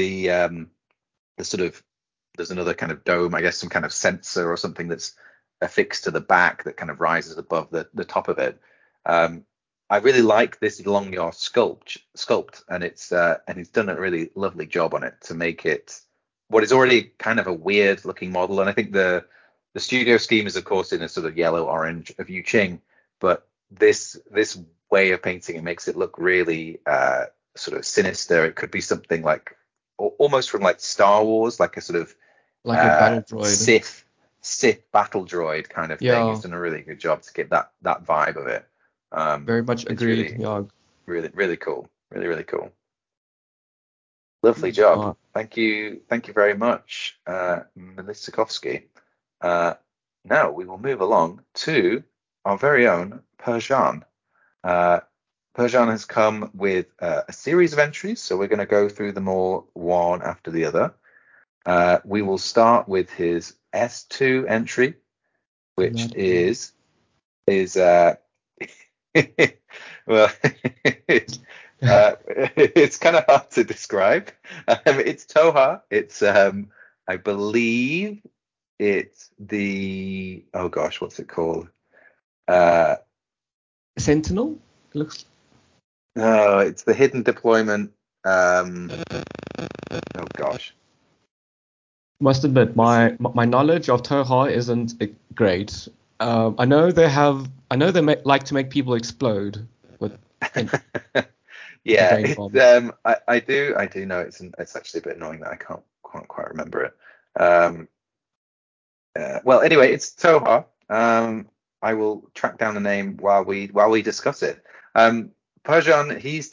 the sort of there's another kind of dome, I guess, some kind of sensor or something that's affixed to the back that kind of rises above the top of it. Um, I really like this Longyor sculpt, and he's done a really lovely job on it to make it what is already kind of a weird looking model. And I think the studio scheme is of course in a sort of yellow orange of Yu Ching, but this way of painting it makes it look really sort of sinister. It could be something like almost from like Star Wars, like a sort of Like a battle droid. Sith battle droid kind of thing. He's Yeah, done a really good job to get that vibe of it. very much It's agreed. really Yeah. really cool, really cool. Lovely job. Uh, Thank you very much, Melissa Kofsky. Uh, Now we will move along to our very own Perjan. Uh, Perjan has come with a series of entries, so we're going to go through them all one after the other. We will start with his S2 entry, which not is well, it's kind of hard to describe. It's Toha. It's I believe it's the oh gosh, what's it called? Uh, Sentinel. Looks no, it's the hidden deployment. Um, oh gosh, Must admit, this my knowledge of Toha isn't great. I know they like to make people explode with in, with the yeah, brain it's bomb. I do know it's actually a bit annoying that I can't quite remember it. Um, well, anyway, it's Toha. I will track down the name while we discuss it. Perjan,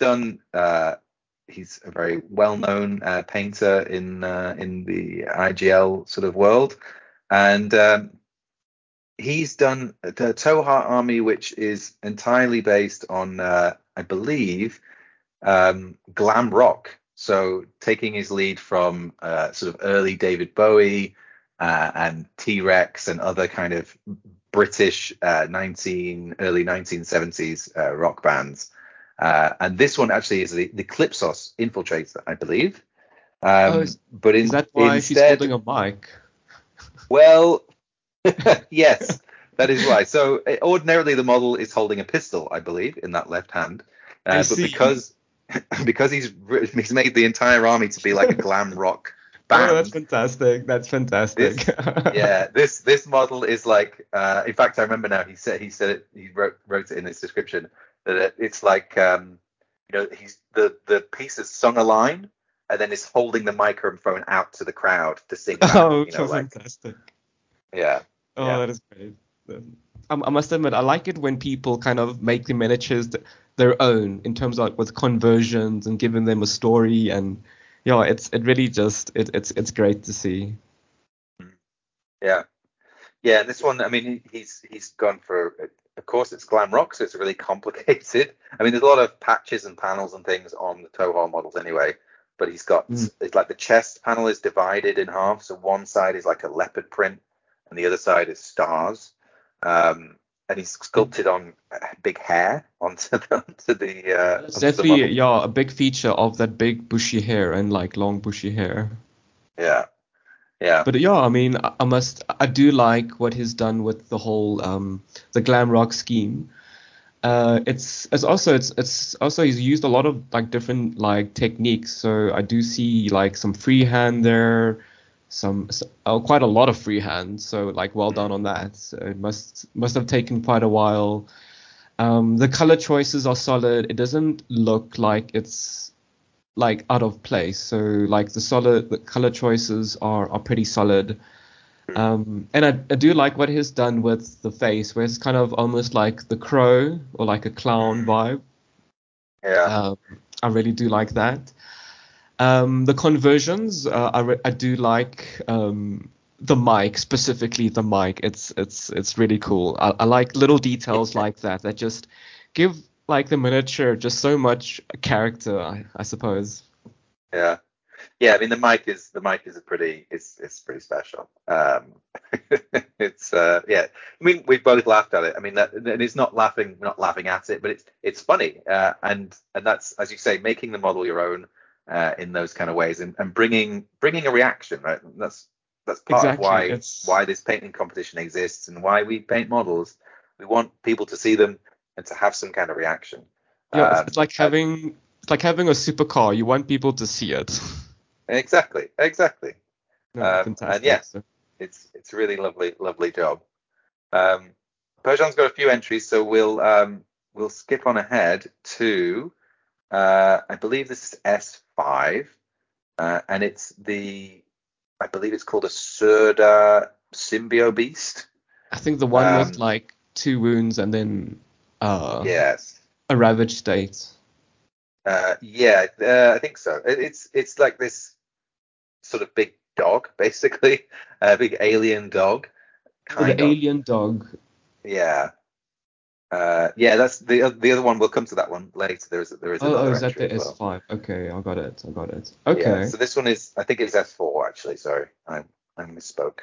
he's a very well-known painter in the IGL sort of world, and he's done the Toha Army, which is entirely based on I believe glam rock. So taking his lead from sort of early David Bowie and T-Rex and other kind of British early 1970s rock bands. And this one actually is the Clipsos Infiltrator, I believe. Oh, But is that why she's instead, holding a mic? well, yes, that is why. So ordinarily the model is holding a pistol, I believe, in that left hand. I But see. because he's made the entire army to be like a glam rock Oh, that's band, fantastic. That's fantastic. this model is like in fact I remember now he wrote it in his description that it's like he's the piece is sung a line and then is holding the microphone out to the crowd to sing back, Oh, like fantastic. yeah Oh, yeah that is great. I must admit, I like it when people kind of make the miniatures their own in terms of like with conversions and giving them a story, and it really just it's great to see. yeah yeah. And this one, I mean, he's gone for, of course it's glam rock, so it's really complicated. I mean, there's a lot of patches and panels and things on the Toho models anyway, but Mm. it's like the chest panel is divided in half, so one side is like a leopard print and the other side is stars. And he's sculpted on big hair That's onto the definitely, model. yeah, a big feature of that big bushy hair and like long bushy hair. Yeah, yeah, But yeah, I mean, I do like what he's done with the whole the glam rock scheme. It's also he's used a lot of like different like techniques. So I do see like some freehand there, quite a lot of freehand. So like well done on that. So it must have taken quite a while. The color choices are solid. It doesn't look like it's like out of place. So like the color choices are pretty solid. And I do like what he's done with the face, where it's kind of almost like the crow or like a clown vibe. yeah. Um, I really do like that. The conversions, I do like the mic, specifically the mic. It's really cool. I like little details like that just give like the miniature just so much character, I suppose. Yeah. Yeah, I mean the mic is a pretty it's pretty special. It's yeah. I mean we both laughed at it. I mean that and it's not laughing at it, but it's funny. And that's, as you say, making the model your own in those kind of ways and bringing a reaction, right? That's part of Exactly. why this painting competition exists and why we paint models. We want people to see them and to have some kind of reaction. It's like And having a supercar. You want people to see it. exactly. No, And yeah, fantastic. So, it's really lovely job. Um, Persian's got a few entries, so we'll skip on ahead to I believe this is S5, and I believe it's called a Surda Symbio Beast. I think the one with Um, like two wounds and then uh, yes, a ravaged state. yeah, I think so. It's like this sort of big dog, basically, a big alien dog, Oh, the kind of. alien dog. Yeah. Yeah, that's the other one. We'll come to that one later. There is Oh, another is that entry the as well. S5? Okay, I got it. I got it. Yeah, Okay. so this one is, I think it's S4 actually. Sorry, I misspoke.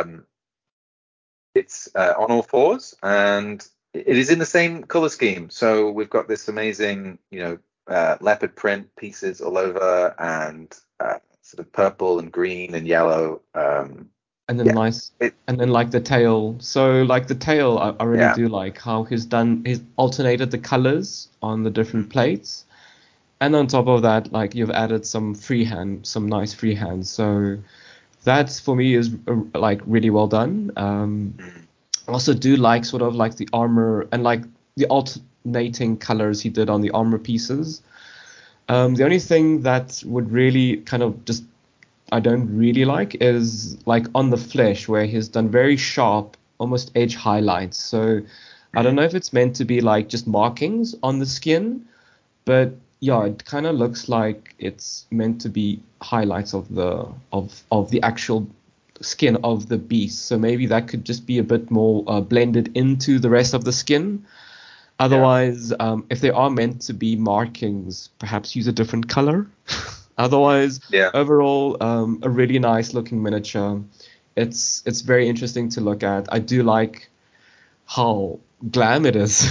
It's on all fours, and it is in the same color scheme. So we've got this amazing, leopard print pieces all over, and sort of purple and green and yellow. And then Yeah, nice. it, And then like the tail. So like the tail, I really yeah, do like how he's alternated the colors on the different plates. And on top of that, like you've added some nice freehand. So that for me is like really well done. mm, I also do like sort of like the armor and like the alternating colors he did on the armor pieces. The only thing that would really kind of just I don't really like is like on the flesh where he's done very sharp, almost edge highlights. So I don't mm, know if it's meant to be like just markings on the skin, but yeah, it kind of looks like it's meant to be highlights of the actual skin of the beast. So maybe that could just be a bit more blended into the rest of the skin. yeah, Otherwise, if they are meant to be markings, perhaps use a different color. Otherwise, Yeah. overall, a really nice looking miniature. It's very interesting to look at. I do like how glam it is.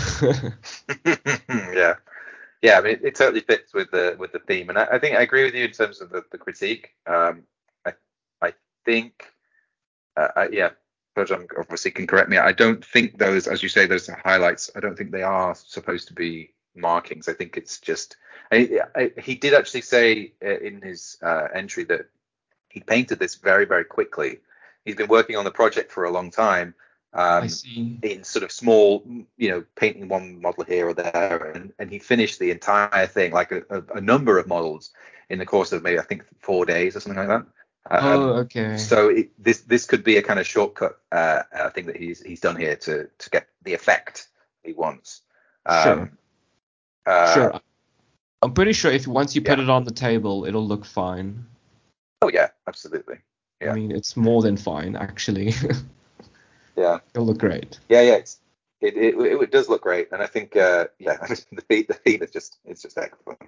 Yeah. Yeah, I mean, it totally fits with the theme, and I think I agree with you in terms of the critique. I I think, yeah, Perjan obviously can correct me. I don't think those, as you say, those are highlights. I don't think they are supposed to be markings. I think it's just. He did actually say in his entry that he painted this very, very quickly. He's been working on the project for a long time, I um, see. in sort of small, painting one model here or there, and he finished the entire thing, like a number of models, in the course of maybe, I think, 4 days or something like that. Oh, okay. So this could be a kind of shortcut thing that he's done here to get the effect he wants. Sure. Um, uh, Sure. I'm pretty sure if once you put yeah. it on the table, it'll look fine. Oh yeah, absolutely. I Yeah. mean, it's more than fine, actually. Yeah. It'll look great. Yeah, yeah, it does look great, and I think yeah, the theme is just it's just excellent.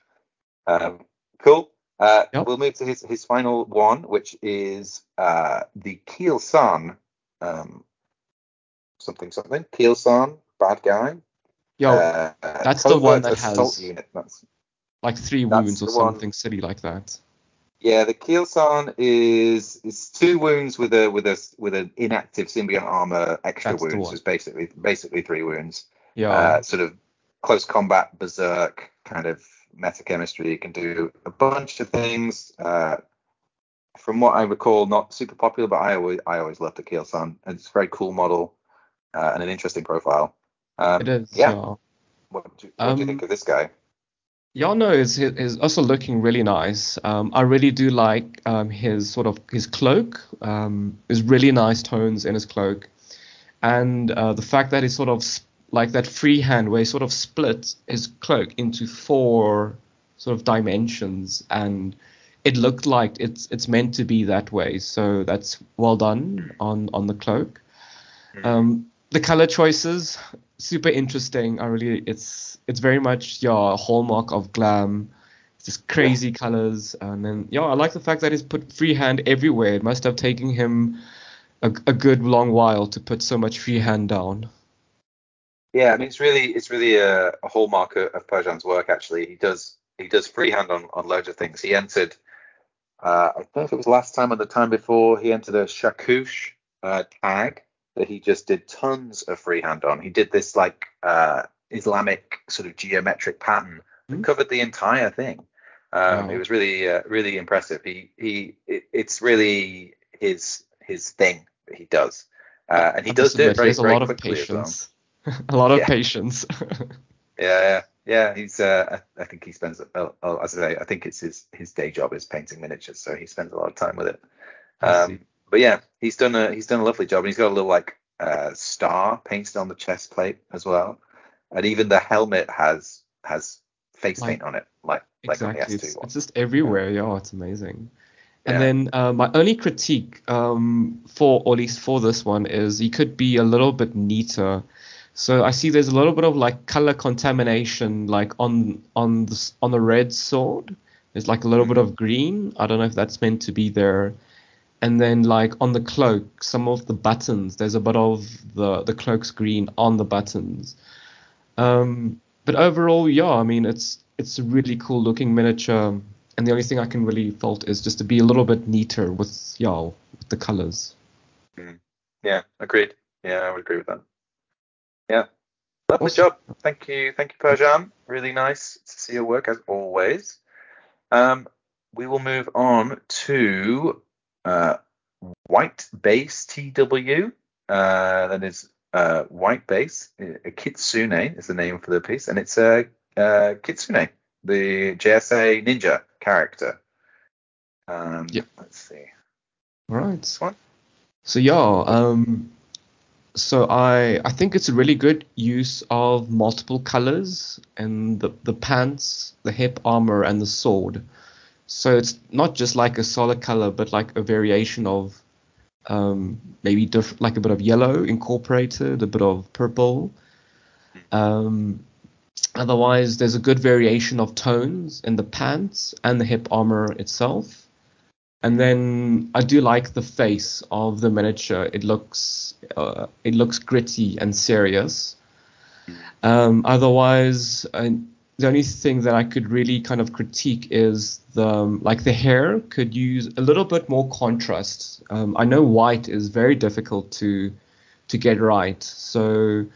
Cool. Yep. We'll move to his final one, which is the Kielsan, um, something something Kielsan bad guy, Yo, that's the one covert that assault has unit. like 3 wounds That's or the one. something silly like that. Yeah, the Kielsan is 2 wounds with an inactive symbiont armor extra That's the wounds. So one. it's basically 3 wounds. Yo, Sort of close combat berserk kind of meta chemistry. You can do a bunch of things. From what I recall, not super popular, but I always loved the Kielsan. It's a very cool model, and an interesting profile. it is, Yeah. yo. What do you think of this guy? Y'all know is also looking really nice. I really do like his sort of his cloak. Is really nice tones in his cloak, and the fact that he's sort of like that freehand where he sort of split his cloak into 4 sort of dimensions, and it looked like it's meant to be that way. So that's well done on the cloak. Mm. The color choices, super interesting. It's very much your hallmark of glam. Just Yeah. crazy colors, and then I like the fact that he's put freehand everywhere. It must have taken him a good long while to put so much freehand down. Yeah, I mean it's really a hallmark of Perjan's work. Actually, he does freehand on loads of things. He entered, I don't know if it was last time or the time before, he entered a Shakouche tag that he just did tons of freehand on. He did this like Islamic sort of geometric pattern that Hmm? covered the entire thing. It Wow. was really impressive. It's really his thing that he does, and he I does must do it admit, he very has a very lot of quickly as well. patience. A lot of Yeah. patience. Yeah, yeah. He's. I think he spends. As I say, I think it's his day job is painting miniatures, so he spends a lot of time with it. I see. But yeah, he's done a lovely job, and he's got a little like star painted on the chest plate as well, and even the helmet has face Like paint on it, like on the exactly, S2 it's one. just Yeah, everywhere. Yeah, it's amazing. And yeah. then my only critique for, or at least for this one, is he could be a little bit neater. So I see there's a little bit of like color contamination, like on the red sword. There's like a little bit Mm. of green. I don't know if that's meant to be there. And then like on the cloak, some of the buttons, there's a bit of the cloak's green on the buttons. But overall, yeah, I mean it's a really cool looking miniature, and the only thing I can really fault is just to be a little bit neater with the colors. Mm. Yeah, agreed. Yeah, I would agree with that. Yeah, lovely Awesome. job. Thank you, Perjan. Really nice to see your work as always. Um, we will move on to uh, White Base TW. That is White Base. Kitsune is the name for the piece, and it's Kitsune, the JSA Ninja character. Yeah. Let's see All right. this one. So yeah, What? so I think it's a really good use of multiple colors and the pants, the hip armor, and the sword. So it's not just like a solid color, but like a variation of maybe like a bit of yellow incorporated, a bit of purple. Um, Otherwise, there's a good variation of tones in the pants and the hip armor itself. And then I do like the face of the miniature. It looks gritty and serious. Otherwise, the only thing that I could really kind of critique is the hair could use a little bit more contrast. I know white is very difficult to get right, so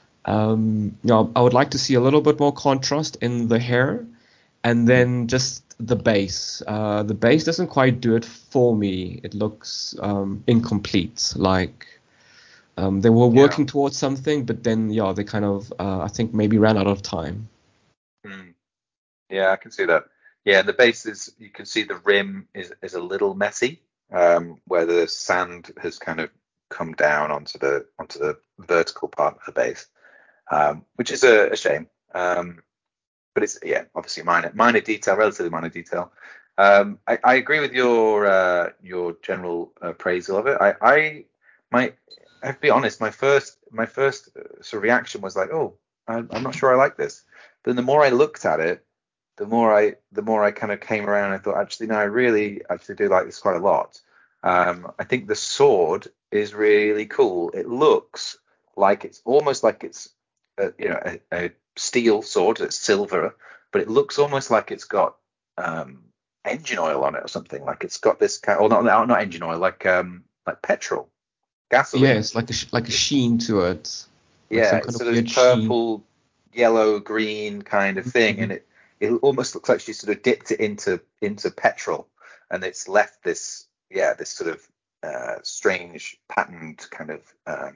I would like to see a little bit more contrast in the hair, and then just the base. The base doesn't quite do it for me. It looks incomplete. Like they were working towards something, but then they kind of I think maybe ran out of time. Mm. Yeah, I can see that. Yeah, the base is, you can see the rim is a little messy, where the sand has kind of come down onto the vertical part of the base, which is a shame. But it's, obviously minor detail, relatively minor detail. I agree with your general appraisal of it. I have to be honest, my first sort of reaction was like, oh, I'm not sure I like this. But then the more I looked at it, the more I kind of came around and thought, actually, no, I really actually do like this quite a lot. I think the sword is really cool. It looks like it's almost like it's a steel sword. It's silver, but it looks almost like it's got engine oil on it or something. Like it's got this kind, or not engine oil, like petrol, Yeah, gasoline. it's like a sheen to it, like Yeah, some it's kind of sort of this weird sheen. purple, yellow, green kind of thing, and Mhm. it almost looks like she sort of dipped it into petrol, and it's left this sort of strange patterned kind of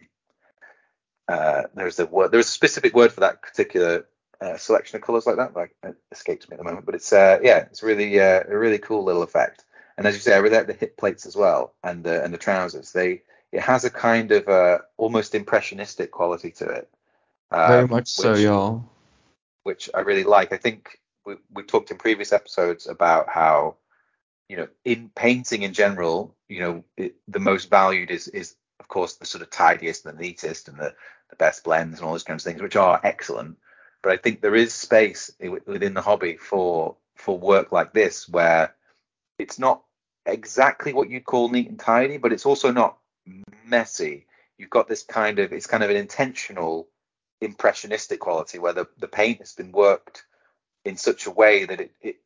there's a specific word for that particular selection of colors like that, like it escapes me at the moment, but it's really a really cool little effect. And as you say, I really like the hip plates as well, and the trousers. It has a kind of almost impressionistic quality to it, Very much so, which y'all. I really like. I think we talked in previous episodes about how, in painting in general, the most valued is of course the sort of tidiest and the neatest and the best blends and all those kinds of things, which are excellent. But I think there is space within the hobby for work like this, where it's not exactly what you'd call neat and tidy, but it's also not messy. You've got it's kind of an intentional impressionistic quality where the paint has been worked in such a way that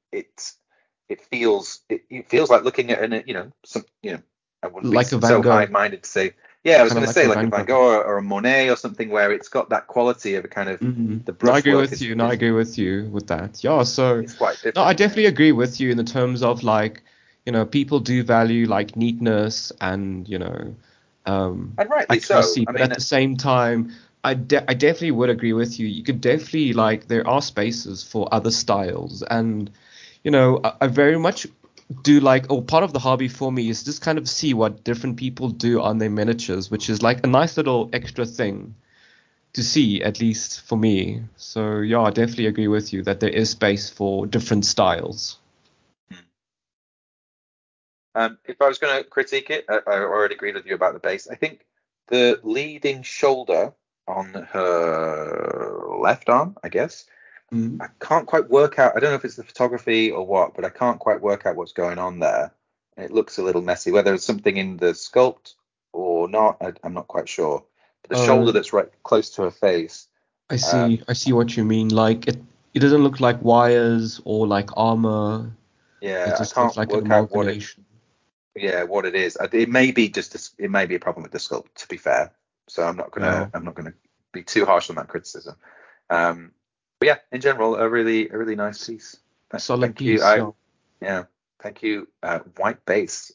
it feels like looking at I wouldn't be Like a Van so Gogh, high-minded to say, I was kind of going to like a say like a Van Van Gogh. Gogh or a Monet or something, where it's got that quality of a kind of, the No, I agree brushwork with is you. No, I is agree with you with that. Yeah, so is quite no, I different. Yeah. definitely agree with you in the terms of like, people do value like neatness and, And rightly so. accuracy, I but at mean, the same time, I definitely would agree with you. You could definitely like there are spaces for other styles, and I very much do like, or part of the hobby for me is just kind of see what different people do on their miniatures, which is like a nice little extra thing to see, at least for me. So yeah, I definitely agree with you that there is space for different styles. if I was going to critique it, I already agreed with you about the base. I think the leading shoulder on her left arm, I guess, Mm. I can't quite work out. I don't know if it's the photography or what, but I can't quite work out what's going on there. It looks a little messy. Whether it's something in the sculpt or not, I'm not quite sure. But the shoulder Oh, that's right close to her face, I um, see. I see what you mean. Like it doesn't look like wires or like armor. It I just looks can't like an work out amalgamation. what it is. It may be it may be a problem with the sculpt, to be fair. So Yeah. I'm not gonna be too harsh on that criticism. But yeah, in general, a really nice piece. Solid Thank you. piece. Yeah. Yeah, thank you. White Base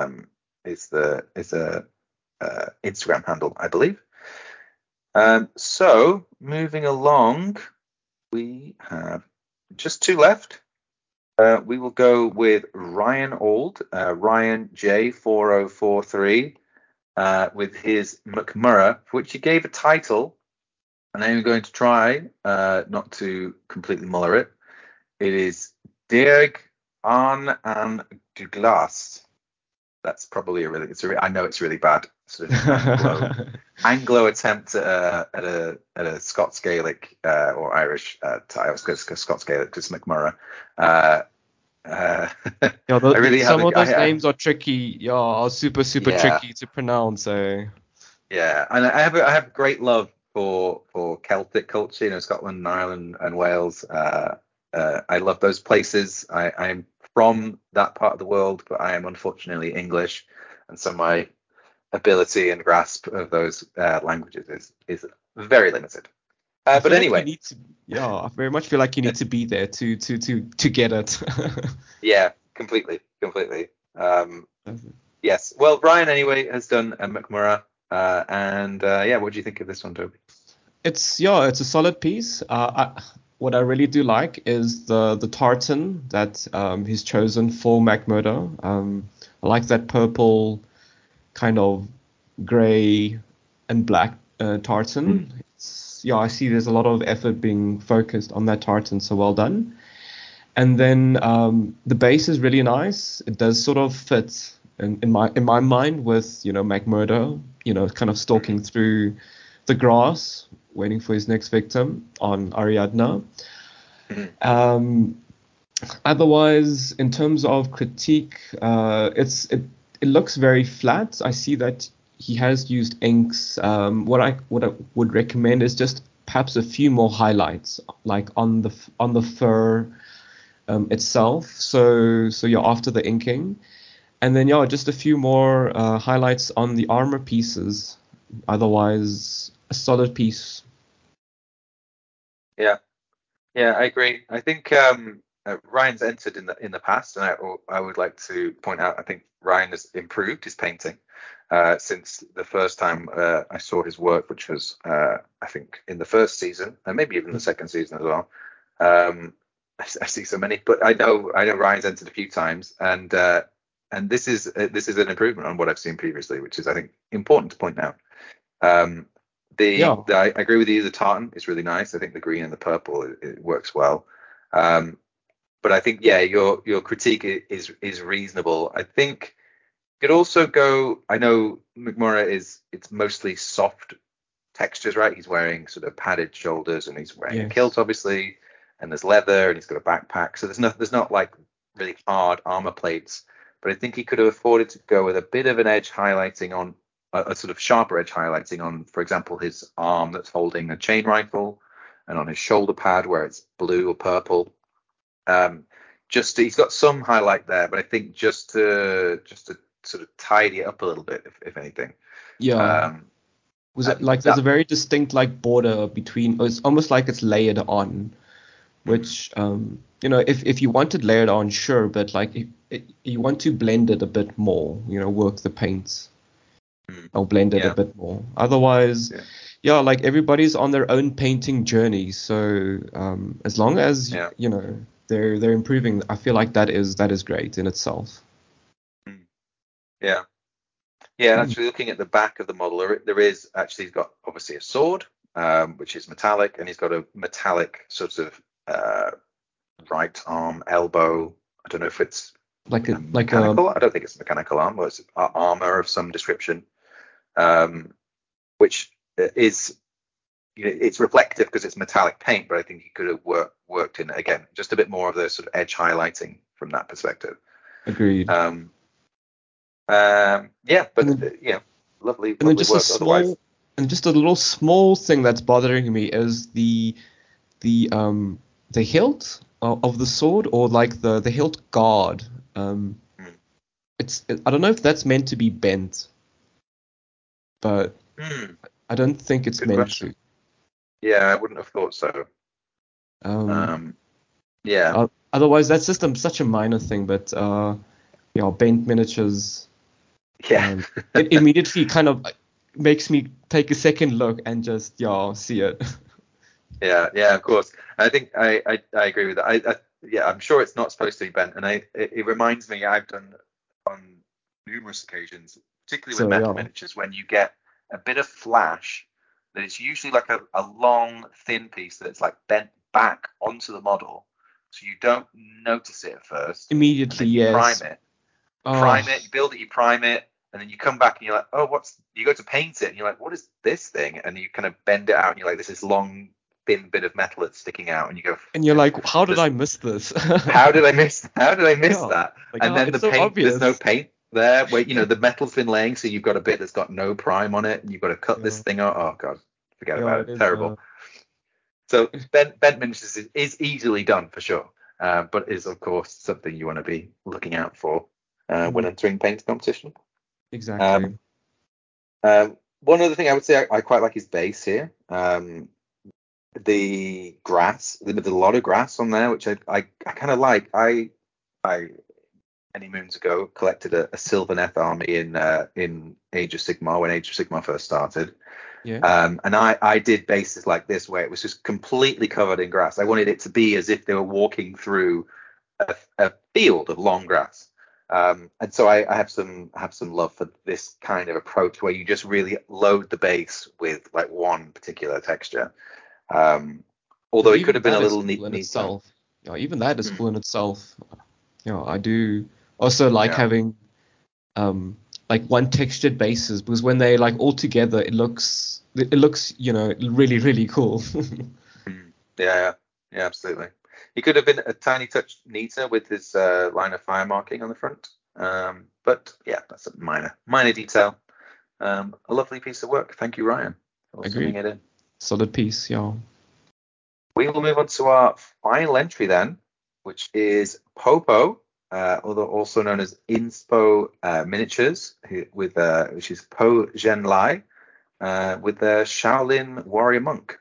is a Instagram handle, I believe. So moving along, we have just two left. We will go with Ryan Auld, Ryan J4043, with his McMurra, for which he gave a title, and I'm going to try not to completely muller it. It is Dirg an Douglas. That's probably I know it's really bad, sort of Anglo attempt at a Scots Gaelic or Irish I was going to say Scots Gaelic, just McMurrough. Yeah, I really have some of those names are tricky. Yeah, are super yeah, tricky to pronounce. So yeah, and I have great love for Celtic culture, Scotland, Ireland, and Wales. I love those places. I'm from that part of the world, but I am unfortunately English, and so my ability and grasp of those languages is very limited. I But feel like you anyway, need to. Yeah, I very much feel like you need to be there to get it. yeah, completely. Yes. Well, Ryan anyway has done a McMurrough, and yeah, what do you think of this one, Toby? It's a solid piece. What I really do like is the tartan that he's chosen for McMurdo. I like that purple kind of gray and black tartan. I see there's a lot of effort being focused on that tartan, so well done. And then the base is really nice. It does sort of fit in my mind with McMurdo, kind of stalking through the grass, waiting for his next victim on Ariadna. Um, Otherwise, in terms of critique, it looks very flat. I see that he has used inks. What I would recommend is just perhaps a few more highlights, like on the fur itself. So yeah, after the inking, and then yeah, just a few more highlights on the armor pieces. Otherwise, a solid piece. Yeah, yeah, I agree. I think Ryan's entered in the past, and I would like to point out I think Ryan has improved his painting since the first time I saw his work, which was I think in the first season, and maybe even the second season as well. I see so many, but I know Ryan's entered a few times, and this is an improvement on what I've seen previously, which is I think important to point out. Um, Yeah, I agree with you. The tartan is really nice. I think the green and the purple it works well. Um, but I think yeah, your critique is reasonable. I think you could also go. I know McMurrough it's mostly soft textures, right? He's wearing sort of padded shoulders, and he's wearing a yes. kilt, obviously, and there's leather, and he's got a backpack. So there's not like really hard armor plates. But I think he could have afforded to go with a bit of an edge highlighting on a sort of sharper edge highlighting on, for example, his arm that's holding a chain rifle, and on his shoulder pad where it's blue or purple. Um, just he's got some highlight there, but I think just to sort of tidy it up a little bit, if anything. Yeah. Um, Was it and like there's a that very distinct like border between, it's almost like it's layered on, mm, which if you wanted layered on, sure, but like you want to blend it a bit more, work the paints mm, or blend it a yeah, bit more. Otherwise, yeah, yeah, like everybody's on their own painting journey. So as long as yeah. they're improving, I feel like that is great in itself. Mm, yeah. Yeah, and Hmm. actually looking at the back of the model, there is actually he's got obviously a sword, which is metallic, and he's got a metallic sort of right arm elbow. I don't know if it's Like a a mechanical. I don't think it's a mechanical arm, but it's armor of some description, um, which is it's reflective because it's metallic paint. But I think he could have worked in again just a bit more of the sort of edge highlighting from that perspective. agreed. Um, yeah, And but then lovely, And then lovely just a work otherwise. small and just a little small thing that's bothering me is the hilt of the sword, or like the hilt guard. Um, Mm. I don't know if that's meant to be bent, but Mm. I don't think it's Good meant question. to. Yeah, I wouldn't have thought so. Um, Um, yeah, Otherwise, that's just such a minor thing, but bent miniatures. yeah, It immediately kind of makes me take a second look and just see it. yeah. Of course, I think I agree with that. Yeah, I'm sure it's not supposed to be bent, and it reminds me I've done on numerous occasions, particularly with So metal yeah, miniatures, when you get a bit of flash, that it's usually like a long thin piece that's like bent back onto the model, so you don't notice it at first, and immediately then you prime yes. it. You Oh, prime it, you build it, you prime it, and then you come back and you're like, oh, you go to paint it, and you're like, what is this thing? And you kind of bend it out, and you're like, this is long, thin bit of metal that's sticking out, and you go, And you're like, how did I miss this? how did I miss Yeah, that? like, And then it's the so paint, there's no obvious. paint there, where the metal's been laying, so you've got a bit that's got no prime on it, and you've got to cut this Yeah, thing out. Oh god, forget yeah, about it it. is. Terrible. So bent miniatures is easily done for sure, but is of course something you want to be looking out for when entering paint competition. Exactly. One other thing I would say I quite like is base here. The grass, there's a lot of grass on there, which I kind of like. I many moons ago collected a Sylvaneth army in Age of Sigmar when Age of Sigmar first started. Yeah. And I did bases like this where it was just completely covered in grass. I wanted it to be as if they were walking through a field of long grass. And so I have some love for this kind of approach where you just really load the base with like one particular texture. Although it could Even have been a that is little cool in neater. itself. Yeah, even that is Mm, cool in itself. Yeah, I do also like yeah. having like one textured bases because when they like all together, it looks really really cool. Yeah, yeah, absolutely. He could have been a tiny touch neater with his line of fire marking on the front. But yeah, that's a minor detail. A lovely piece of work. Thank you, Ryan, for sending Agreed. it in. Solid piece. Yeah. We will move on to our final entry then, which is Popo, also known as Inspo Miniatures, which is Po Zhen Lai, with the Shaolin Warrior Monk.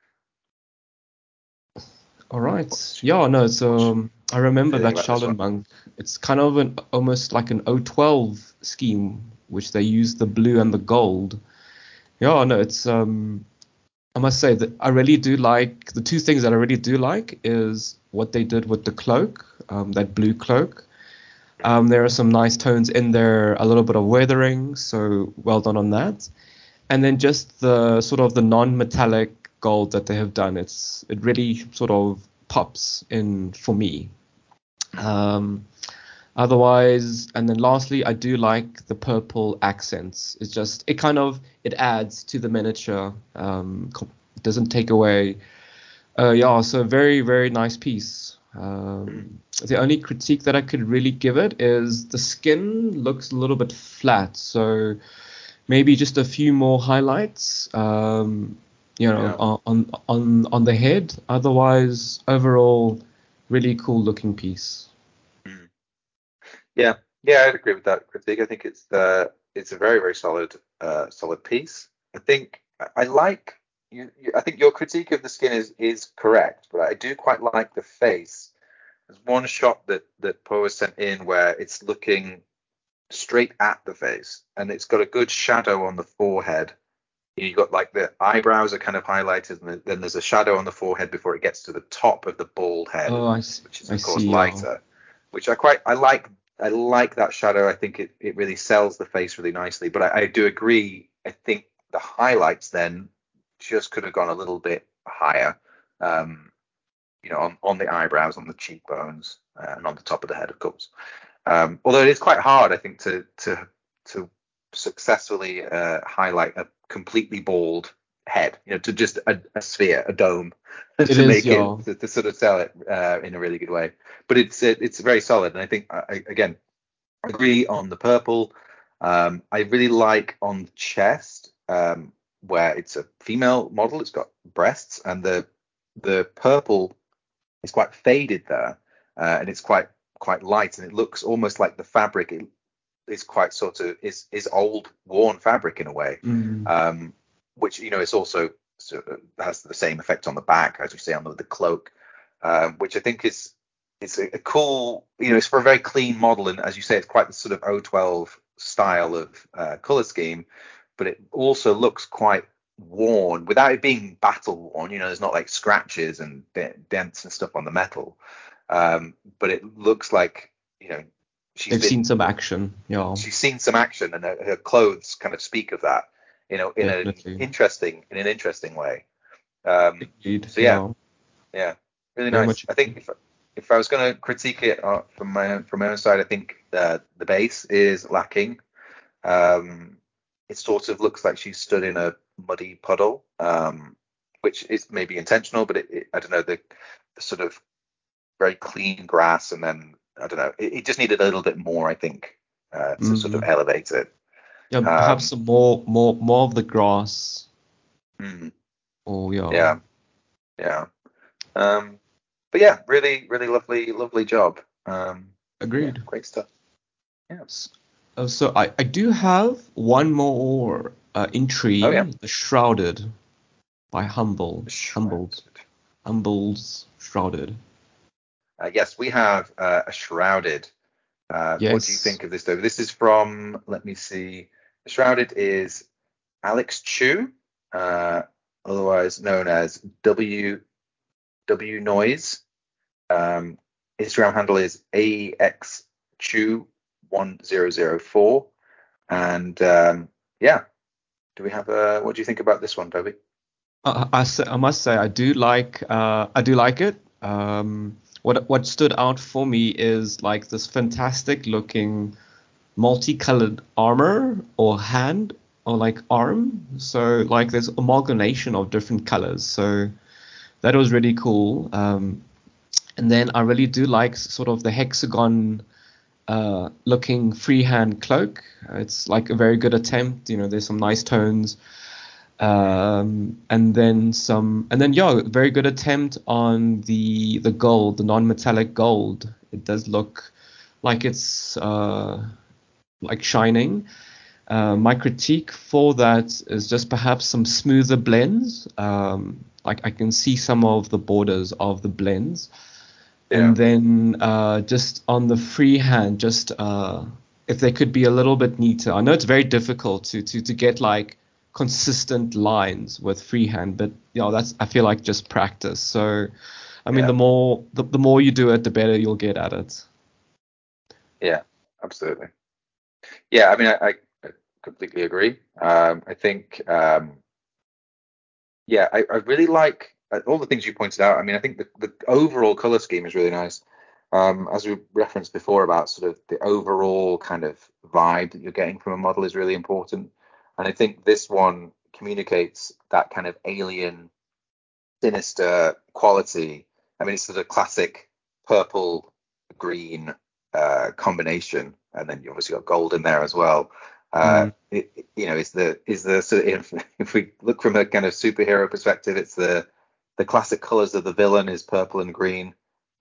All right. Yeah. No. So I What remember do you that think about this Shaolin one? Monk. It's kind of almost like an O12 scheme, which they use the blue and the gold. Yeah. No. It's I must say that I really do like the two things that I really do like is what they did with the cloak, that blue cloak. There are some nice tones in there, a little bit of weathering, so well done on that. And then just the sort of the non-metallic gold that they have done, it really sort of pops in for me. Um, Otherwise, and then lastly, I do like the purple accents. It adds to the miniature. It doesn't take away. Yeah, so very very nice piece. The only critique that I could really give it is the skin looks a little bit flat, so maybe just a few more highlights. Yeah. On the head. Otherwise, overall, really cool looking piece. Mm. Yeah, yeah, I'd agree with that critique. I think it's a very, very solid piece. I think I like I think your critique of the skin is correct, but I do quite like the face. There's one shot that Poe has sent in where it's looking straight at the face, and it's got a good shadow on the forehead. You've got like the eyebrows are kind of highlighted, and then there's a shadow on the forehead before it gets to the top of the bald head, Oh, which is I of course see. lighter, which I like. I like that shadow. I think it really sells the face really nicely. But I do agree. I think the highlights then just could have gone a little bit higher. On the eyebrows, on the cheekbones, and on the top of the head, of course. Although it is quite hard, I think, to successfully highlight a completely bald head, to just a sphere, a dome, It to is, make it yeah. to sort of sell it in a really good way. But it's very solid, and I think again I agree on the purple. I really like on the chest where it's a female model. It's got breasts, and the purple is quite faded there, and it's quite light, and it looks almost like the fabric is quite sort of is old worn fabric in a way, Mm. which is also sort of has the same effect on the back as we say on the cloak, which I think is it's a cool, it's for a very clean model, and as you say, it's quite the sort of O12 style of color scheme, but it also looks quite worn without it being battle worn. There's not like scratches and dents and stuff on the metal, but it looks like she's They've seen been some action. Yeah, she's seen some action, and her clothes kind of speak of that, definitely. in an interesting way. Agreed. So yeah, Yeah, yeah, really very nice. much I think agreed. if I was going to critique it from my own side, I think the base is lacking. It sort of looks like she stood in a muddy puddle, which is maybe intentional, but I don't know, the sort of very clean grass, and then I don't know, it just needed a little bit more, I think, to sort of Mm. elevate it. Yeah, have some more of the grass. Mm, Oh yeah. yeah, yeah. But yeah, really, really lovely job. Yeah, Agreed. great stuff. Yeah. So I do have one more Oh yeah. entry, The Shrouded by Shrouded. Humble's Shrouded. Yes, we have a Shrouded. What do you Yes. think of this, though? This is from, let me see. Shrouded is Alex Chu, otherwise known as W Noise. Instagram handle is AXChew1004. And yeah, do we have what do you think about this one, Toby? I must say I do like it. What stood out for me is like this fantastic looking multicolored armor or hand or like arm. So like there's amalgamation of different colors. So that was really cool. And then I really do like sort of the hexagon looking freehand cloak. It's like a very good attempt. You know, there's some nice tones. And then yeah, very good attempt on the gold, the non-metallic gold. It does look like it's like shining. My critique for that is just perhaps some smoother blends. Like I can see some of the borders of the blends. Yeah, And then just on the freehand, just if they could be a little bit neater. I know it's very difficult to get like consistent lines with freehand, but you know that's I feel like just practice. So I mean yeah, the more you do it, the better you'll get at it. yeah, absolutely. Yeah, I mean, I completely agree. I think, yeah, I really like all the things you pointed out. I mean, I think the overall color scheme is really nice. As we referenced before about sort of the overall kind of vibe that you're getting from a model is really important. And I think this one communicates that kind of alien, sinister quality. I mean, it's sort of classic purple green combination, and then you obviously got gold in there as well. You know, is the sort of, if we look from a kind of superhero perspective, it's the classic colors of the villain is purple and green.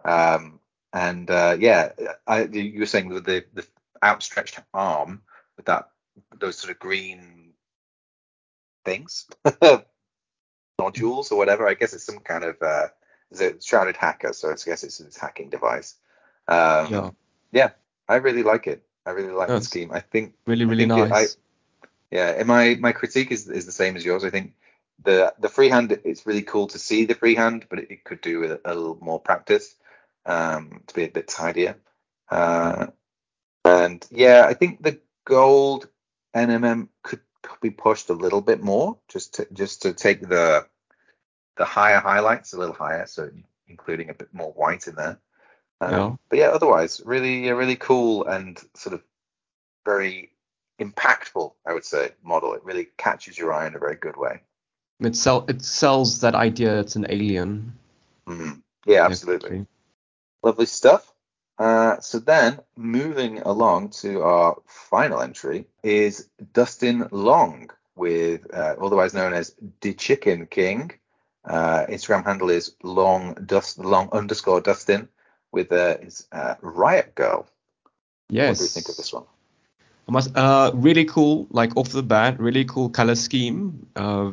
And yeah, you were saying with the outstretched arm with those sort of green things, nodules or whatever. I guess it's some kind of is a shrouded hacker, so I guess it's his hacking device. Yeah, Yeah, I really like it. I really like no, the it's scheme. really I really think it. I nice. Yeah. And my critique is the same as yours. I think the freehand, it's really cool to see the freehand, but it could do with a little more practice, to be a bit tidier. Uh, and yeah, I think the gold NMM could be pushed a little bit more, just to take the higher highlights a little higher, so including a bit more white in there. Yeah. But yeah, otherwise, really cool and sort of very impactful, I would say, model. It really catches your eye in a very good way. It sells that idea it's an alien. Yeah, absolutely. Definitely. Lovely stuff. So then, moving along to our final entry is Dustin Long, with otherwise known as the Chicken King. Instagram handle is long underscore Dustin, with his Riot Girl. What do we think of Yes. this one? Really cool, like off the bat, really cool color scheme.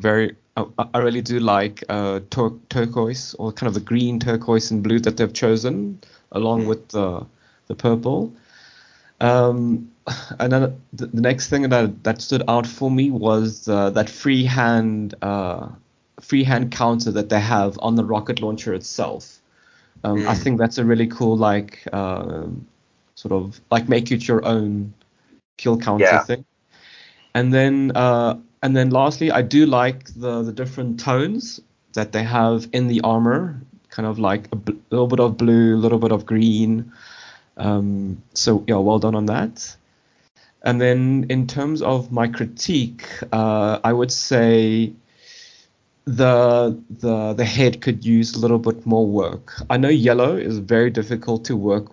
I really do like turquoise or kind of the green, turquoise, and blue that they've chosen along Mm, with the purple. Um, and then the next thing that stood out for me was that freehand counter that they have on the rocket launcher itself. I mm, think that's a really cool like sort of like make it your own kill counter yeah, thing. And then lastly, I do like the different tones that they have in the armor, kind of like little bit of blue, a little bit of green. So yeah, well done on that. And then in terms of my critique, I would say the head could use a little bit more work. I know yellow is very difficult to work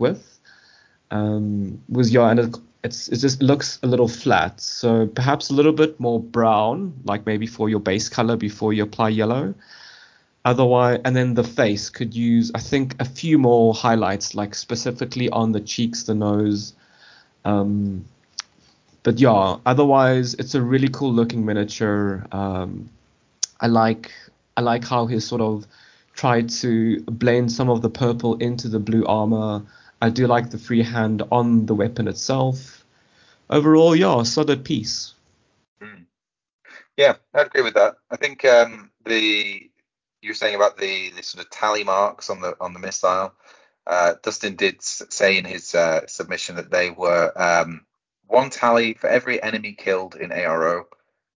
with your, and it just looks a little flat. So perhaps a little bit more brown, like maybe for your base color before you apply yellow. Otherwise, and then the face could use, I think, a few more highlights, like specifically on the cheeks, the nose. Um, but yeah, otherwise, it's a really cool looking miniature. I like I like how he sort of tried to blend some of the purple into the blue armor. I do like the freehand on the weapon itself. Overall, yeah, solid piece. Mm. Yeah, I'd agree with that. I think the you were saying about the sort of tally marks on the missile. Dustin did say in his submission that they were one tally for every enemy killed in ARO,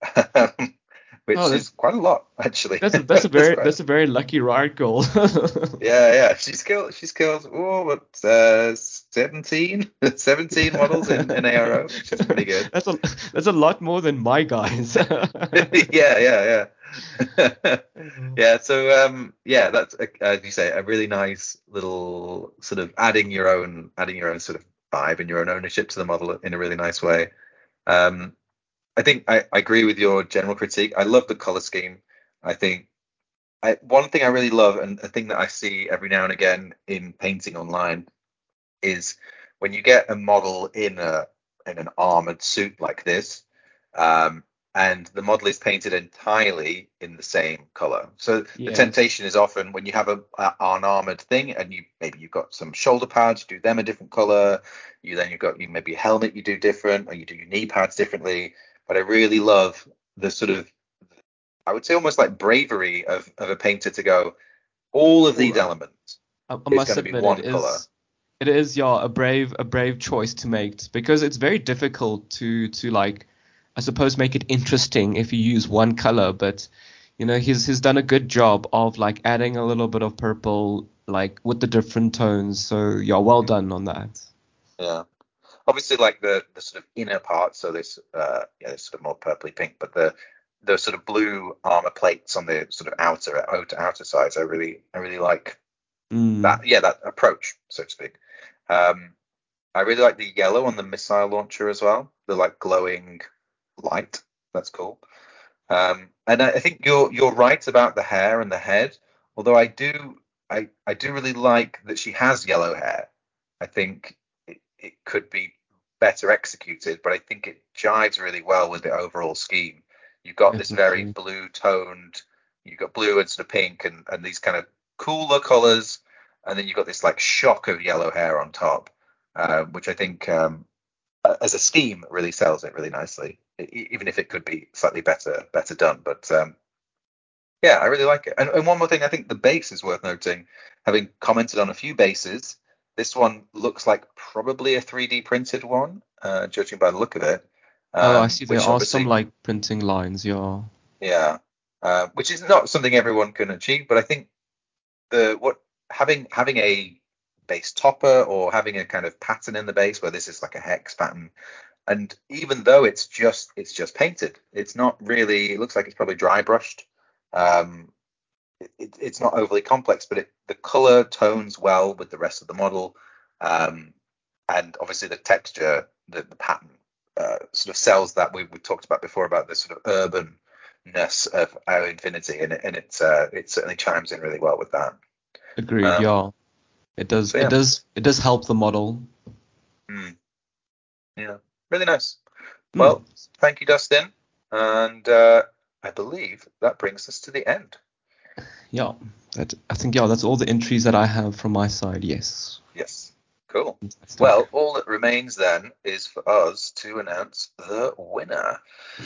Oh, which is quite a lot actually. that's a very lucky riot goal. Yeah. She's killed what 17 17 models in ARO, which is pretty good. That's a lot more than my guys. Yeah. Yeah, so yeah, that's as you say, a really nice little sort of adding your own sort of vibe and your own ownership to the model in a really nice way. Um, I think I agree with your general critique. I love the color scheme. I think one thing I really love, and a thing that I see every now and again in painting online, is when you get a model in an armored suit like this, um, and the model is painted entirely in the same color. So the Yes. temptation is often when you have an armored thing, and you've got some shoulder pads, you do them a different color. You've got you maybe a helmet you do different, or you do your knee pads differently. But I really love the sort of, I would say, almost like bravery of a painter to go, all of these Well, elements I is must going to be admit one color. it is yeah a brave choice to make because it's very difficult to like I suppose make it interesting if you use one color, but you know he's done a good job of like adding a little bit of purple like with the different tones. So yeah, well done on that. Yeah. Obviously, like the sort of inner part, so this this sort of more purpley pink, but the sort of blue armor plates on the sort of outer sides, I really like that. Mm, Yeah, that approach, so to speak. Um, I really like the yellow on the missile launcher as well. The like glowing light. That's cool. And I think you're right about the hair and the head. Although I do really like that she has yellow hair. I think it could be better executed, but I think it jives really well with the overall scheme. You've got this very definitely. blue toned, you've got blue and sort of pink and these kind of cooler colors, and then you've got this like shock of yellow hair on top, which I think as a scheme really sells it really nicely, even if it could be slightly better done. But yeah, I really like it. And one more thing, I think the base is worth noting. Having commented on a few bases, this one looks like probably a 3D printed one, judging by the look of it. Oh, I see there Which are some obviously, like printing lines, yeah. yeah, which is not something everyone can achieve. But I think the what having a base topper or having a kind of pattern in the base where this is like a hex pattern, and even though it's just painted, it's not really. It looks like it's probably dry brushed. Um, it's not overly complex, but the color tones well with the rest of the model, um, and obviously the texture, the pattern, sort of sells that we talked about before about the sort of urbanness of our Infinity, and it certainly chimes in really well with that. Agreed, Um, yeah. so yeah, It does help the model. mm, yeah, really nice. Hmm. Well, thank you, Dustin, and I believe that brings us to the end. Yeah, that I think yeah, that's all the entries that I have from my side. Yes, Yes. Cool. fantastic. Well, all that remains then is for us to announce the winner.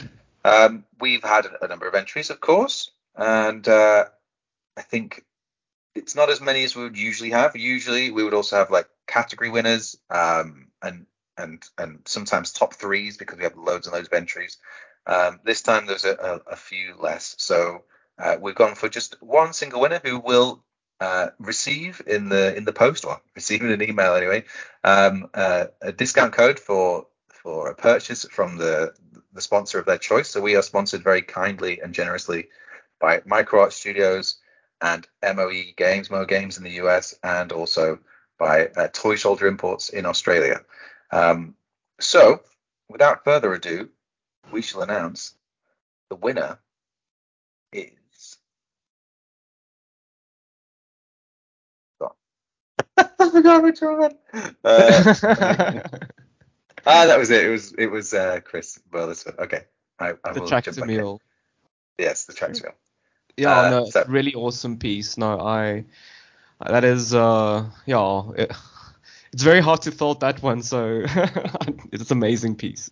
We've had a number of entries, of course, and I think it's not as many as we would usually have. Usually, we would also have like category winners, and sometimes top threes because we have loads and loads of entries. This time there's a few less, so we've gone for just one single winner who will receive in the post, or receive in an email anyway, a discount code for for a purchase from the sponsor of their choice. So we are sponsored very kindly and generously by MicroArt Studios and MOE Games, Mo Games in the US, and also by Toy Soldier Imports in Australia. So without further ado, we shall announce the winner is. I forgot which one. That was it. It was Chris Burlesford. Okay, I The will jump tractor back in. mule. Yes, the tractor mule. Yeah, no, it's So really awesome piece. No, that is it's very hard to thought that one, so it's an amazing piece.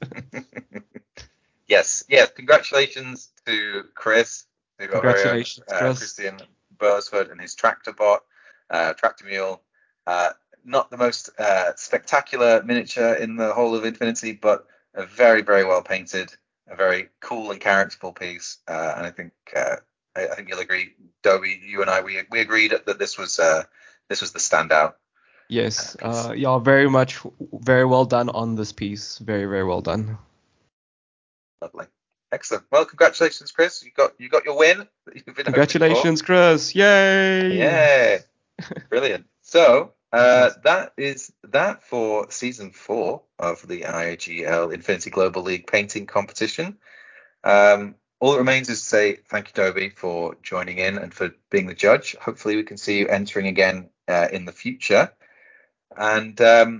yes. Congratulations to Chris, to our very own Congratulations, Chris. Christian Burlesford and his tractor bot, tractor mule. Not the most spectacular miniature in the whole of Infinity, but a very, very well painted, a very cool and characterful piece. And I think you'll agree, Dobie, you and I, we agreed that this was the standout. Yes, Piece. very well done on this piece. Very, very well done. Lovely, excellent. Well, congratulations, Chris. You got your win that you've been Congratulations, Chris! Yay! Yeah, brilliant. So that is that for season 4 of the IGL Infinity Global League painting competition. All that remains is to say thank you, Dobie, for joining in and for being the judge. Hopefully, we can see you entering again in the future. And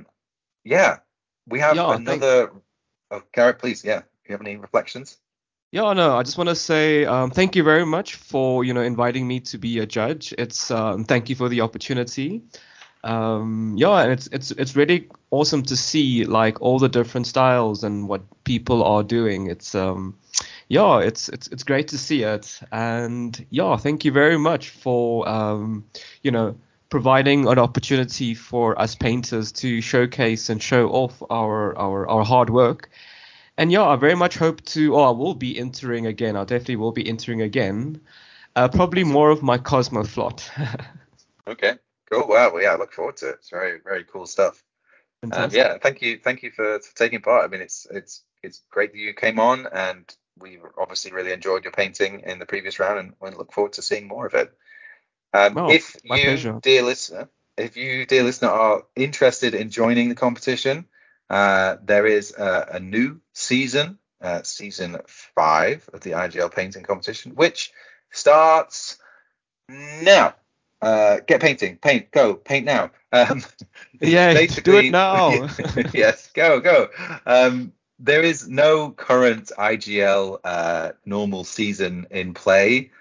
we have another. Oh, Garrett, please. Yeah, do you have any reflections? Yeah, no, I just want to say thank you very much for inviting me to be a judge. It's thank you for the opportunity. And it's really awesome to see like all the different styles and what people are doing. It's it's great to see it. And yeah, thank you very much for providing an opportunity for us painters to showcase and show off our hard work. And yeah, I very much hope to. Oh, I will be entering again. I definitely will be entering again. Probably more of my Cosmoflot. Okay, cool. Wow. Well, yeah, I look forward to it. It's very, very cool stuff. Fantastic. Thank you for taking part. I mean, it's great that you came on, and we obviously really enjoyed your painting in the previous round, and we look forward to seeing more of it. Well, my pleasure. If you, dear listener, are interested in joining the competition, there is a new season, season 5 of the IGL painting competition, which starts now. Get painting, go, paint now. Yeah, do it now. Yes, go. There is no current IGL normal season in play.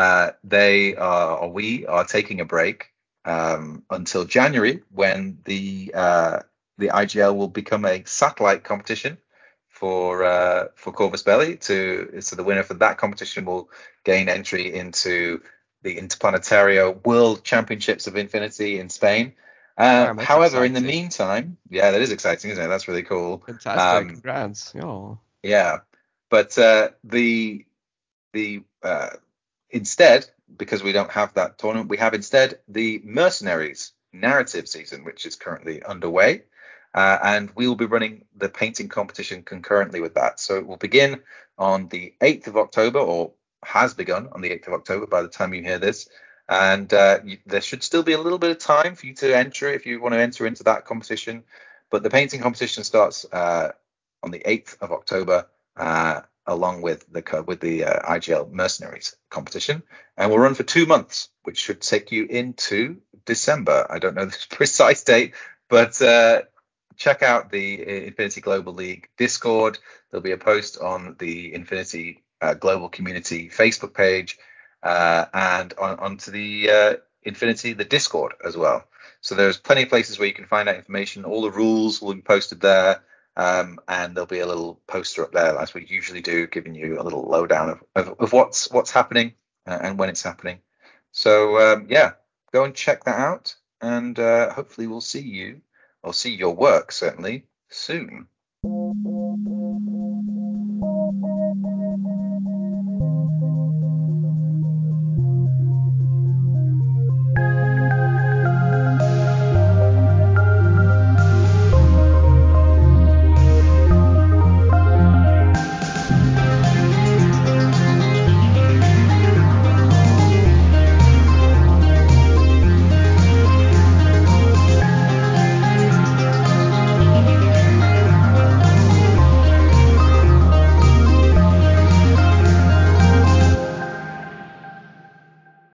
We are taking a break until January, when the IGL will become a satellite competition for Corvus Belli. So the winner for that competition will gain entry into the Interplanetario World Championships of Infinity in Spain. Damn, that's However, in the exciting. meantime, yeah, that is exciting, isn't it? That's really cool. Fantastic. Congrats. Yeah, but the instead, because we don't have that tournament, we have instead the Mercenaries narrative season, which is currently underway. And we will be running the painting competition concurrently with that. So it will begin on the 8th of October, or has begun on the 8th of October by the time you hear this. And there should still be a little bit of time for you to enter if you want to enter into that competition. But the painting competition starts on the 8th of October, along with the IGL Mercenaries competition, and will run for 2 months, which should take you into December. I don't know the precise date, but check out the Infinity Global League Discord. There'll be a post on the Infinity Global Community Facebook page, and onto the Infinity, the Discord as well. So there's plenty of places where you can find out information. All the rules will be posted there. And there'll be a little poster up there, as we usually do, giving you a little lowdown of what's happening and when it's happening. So go and check that out, and hopefully we'll see you, or see your work certainly, soon.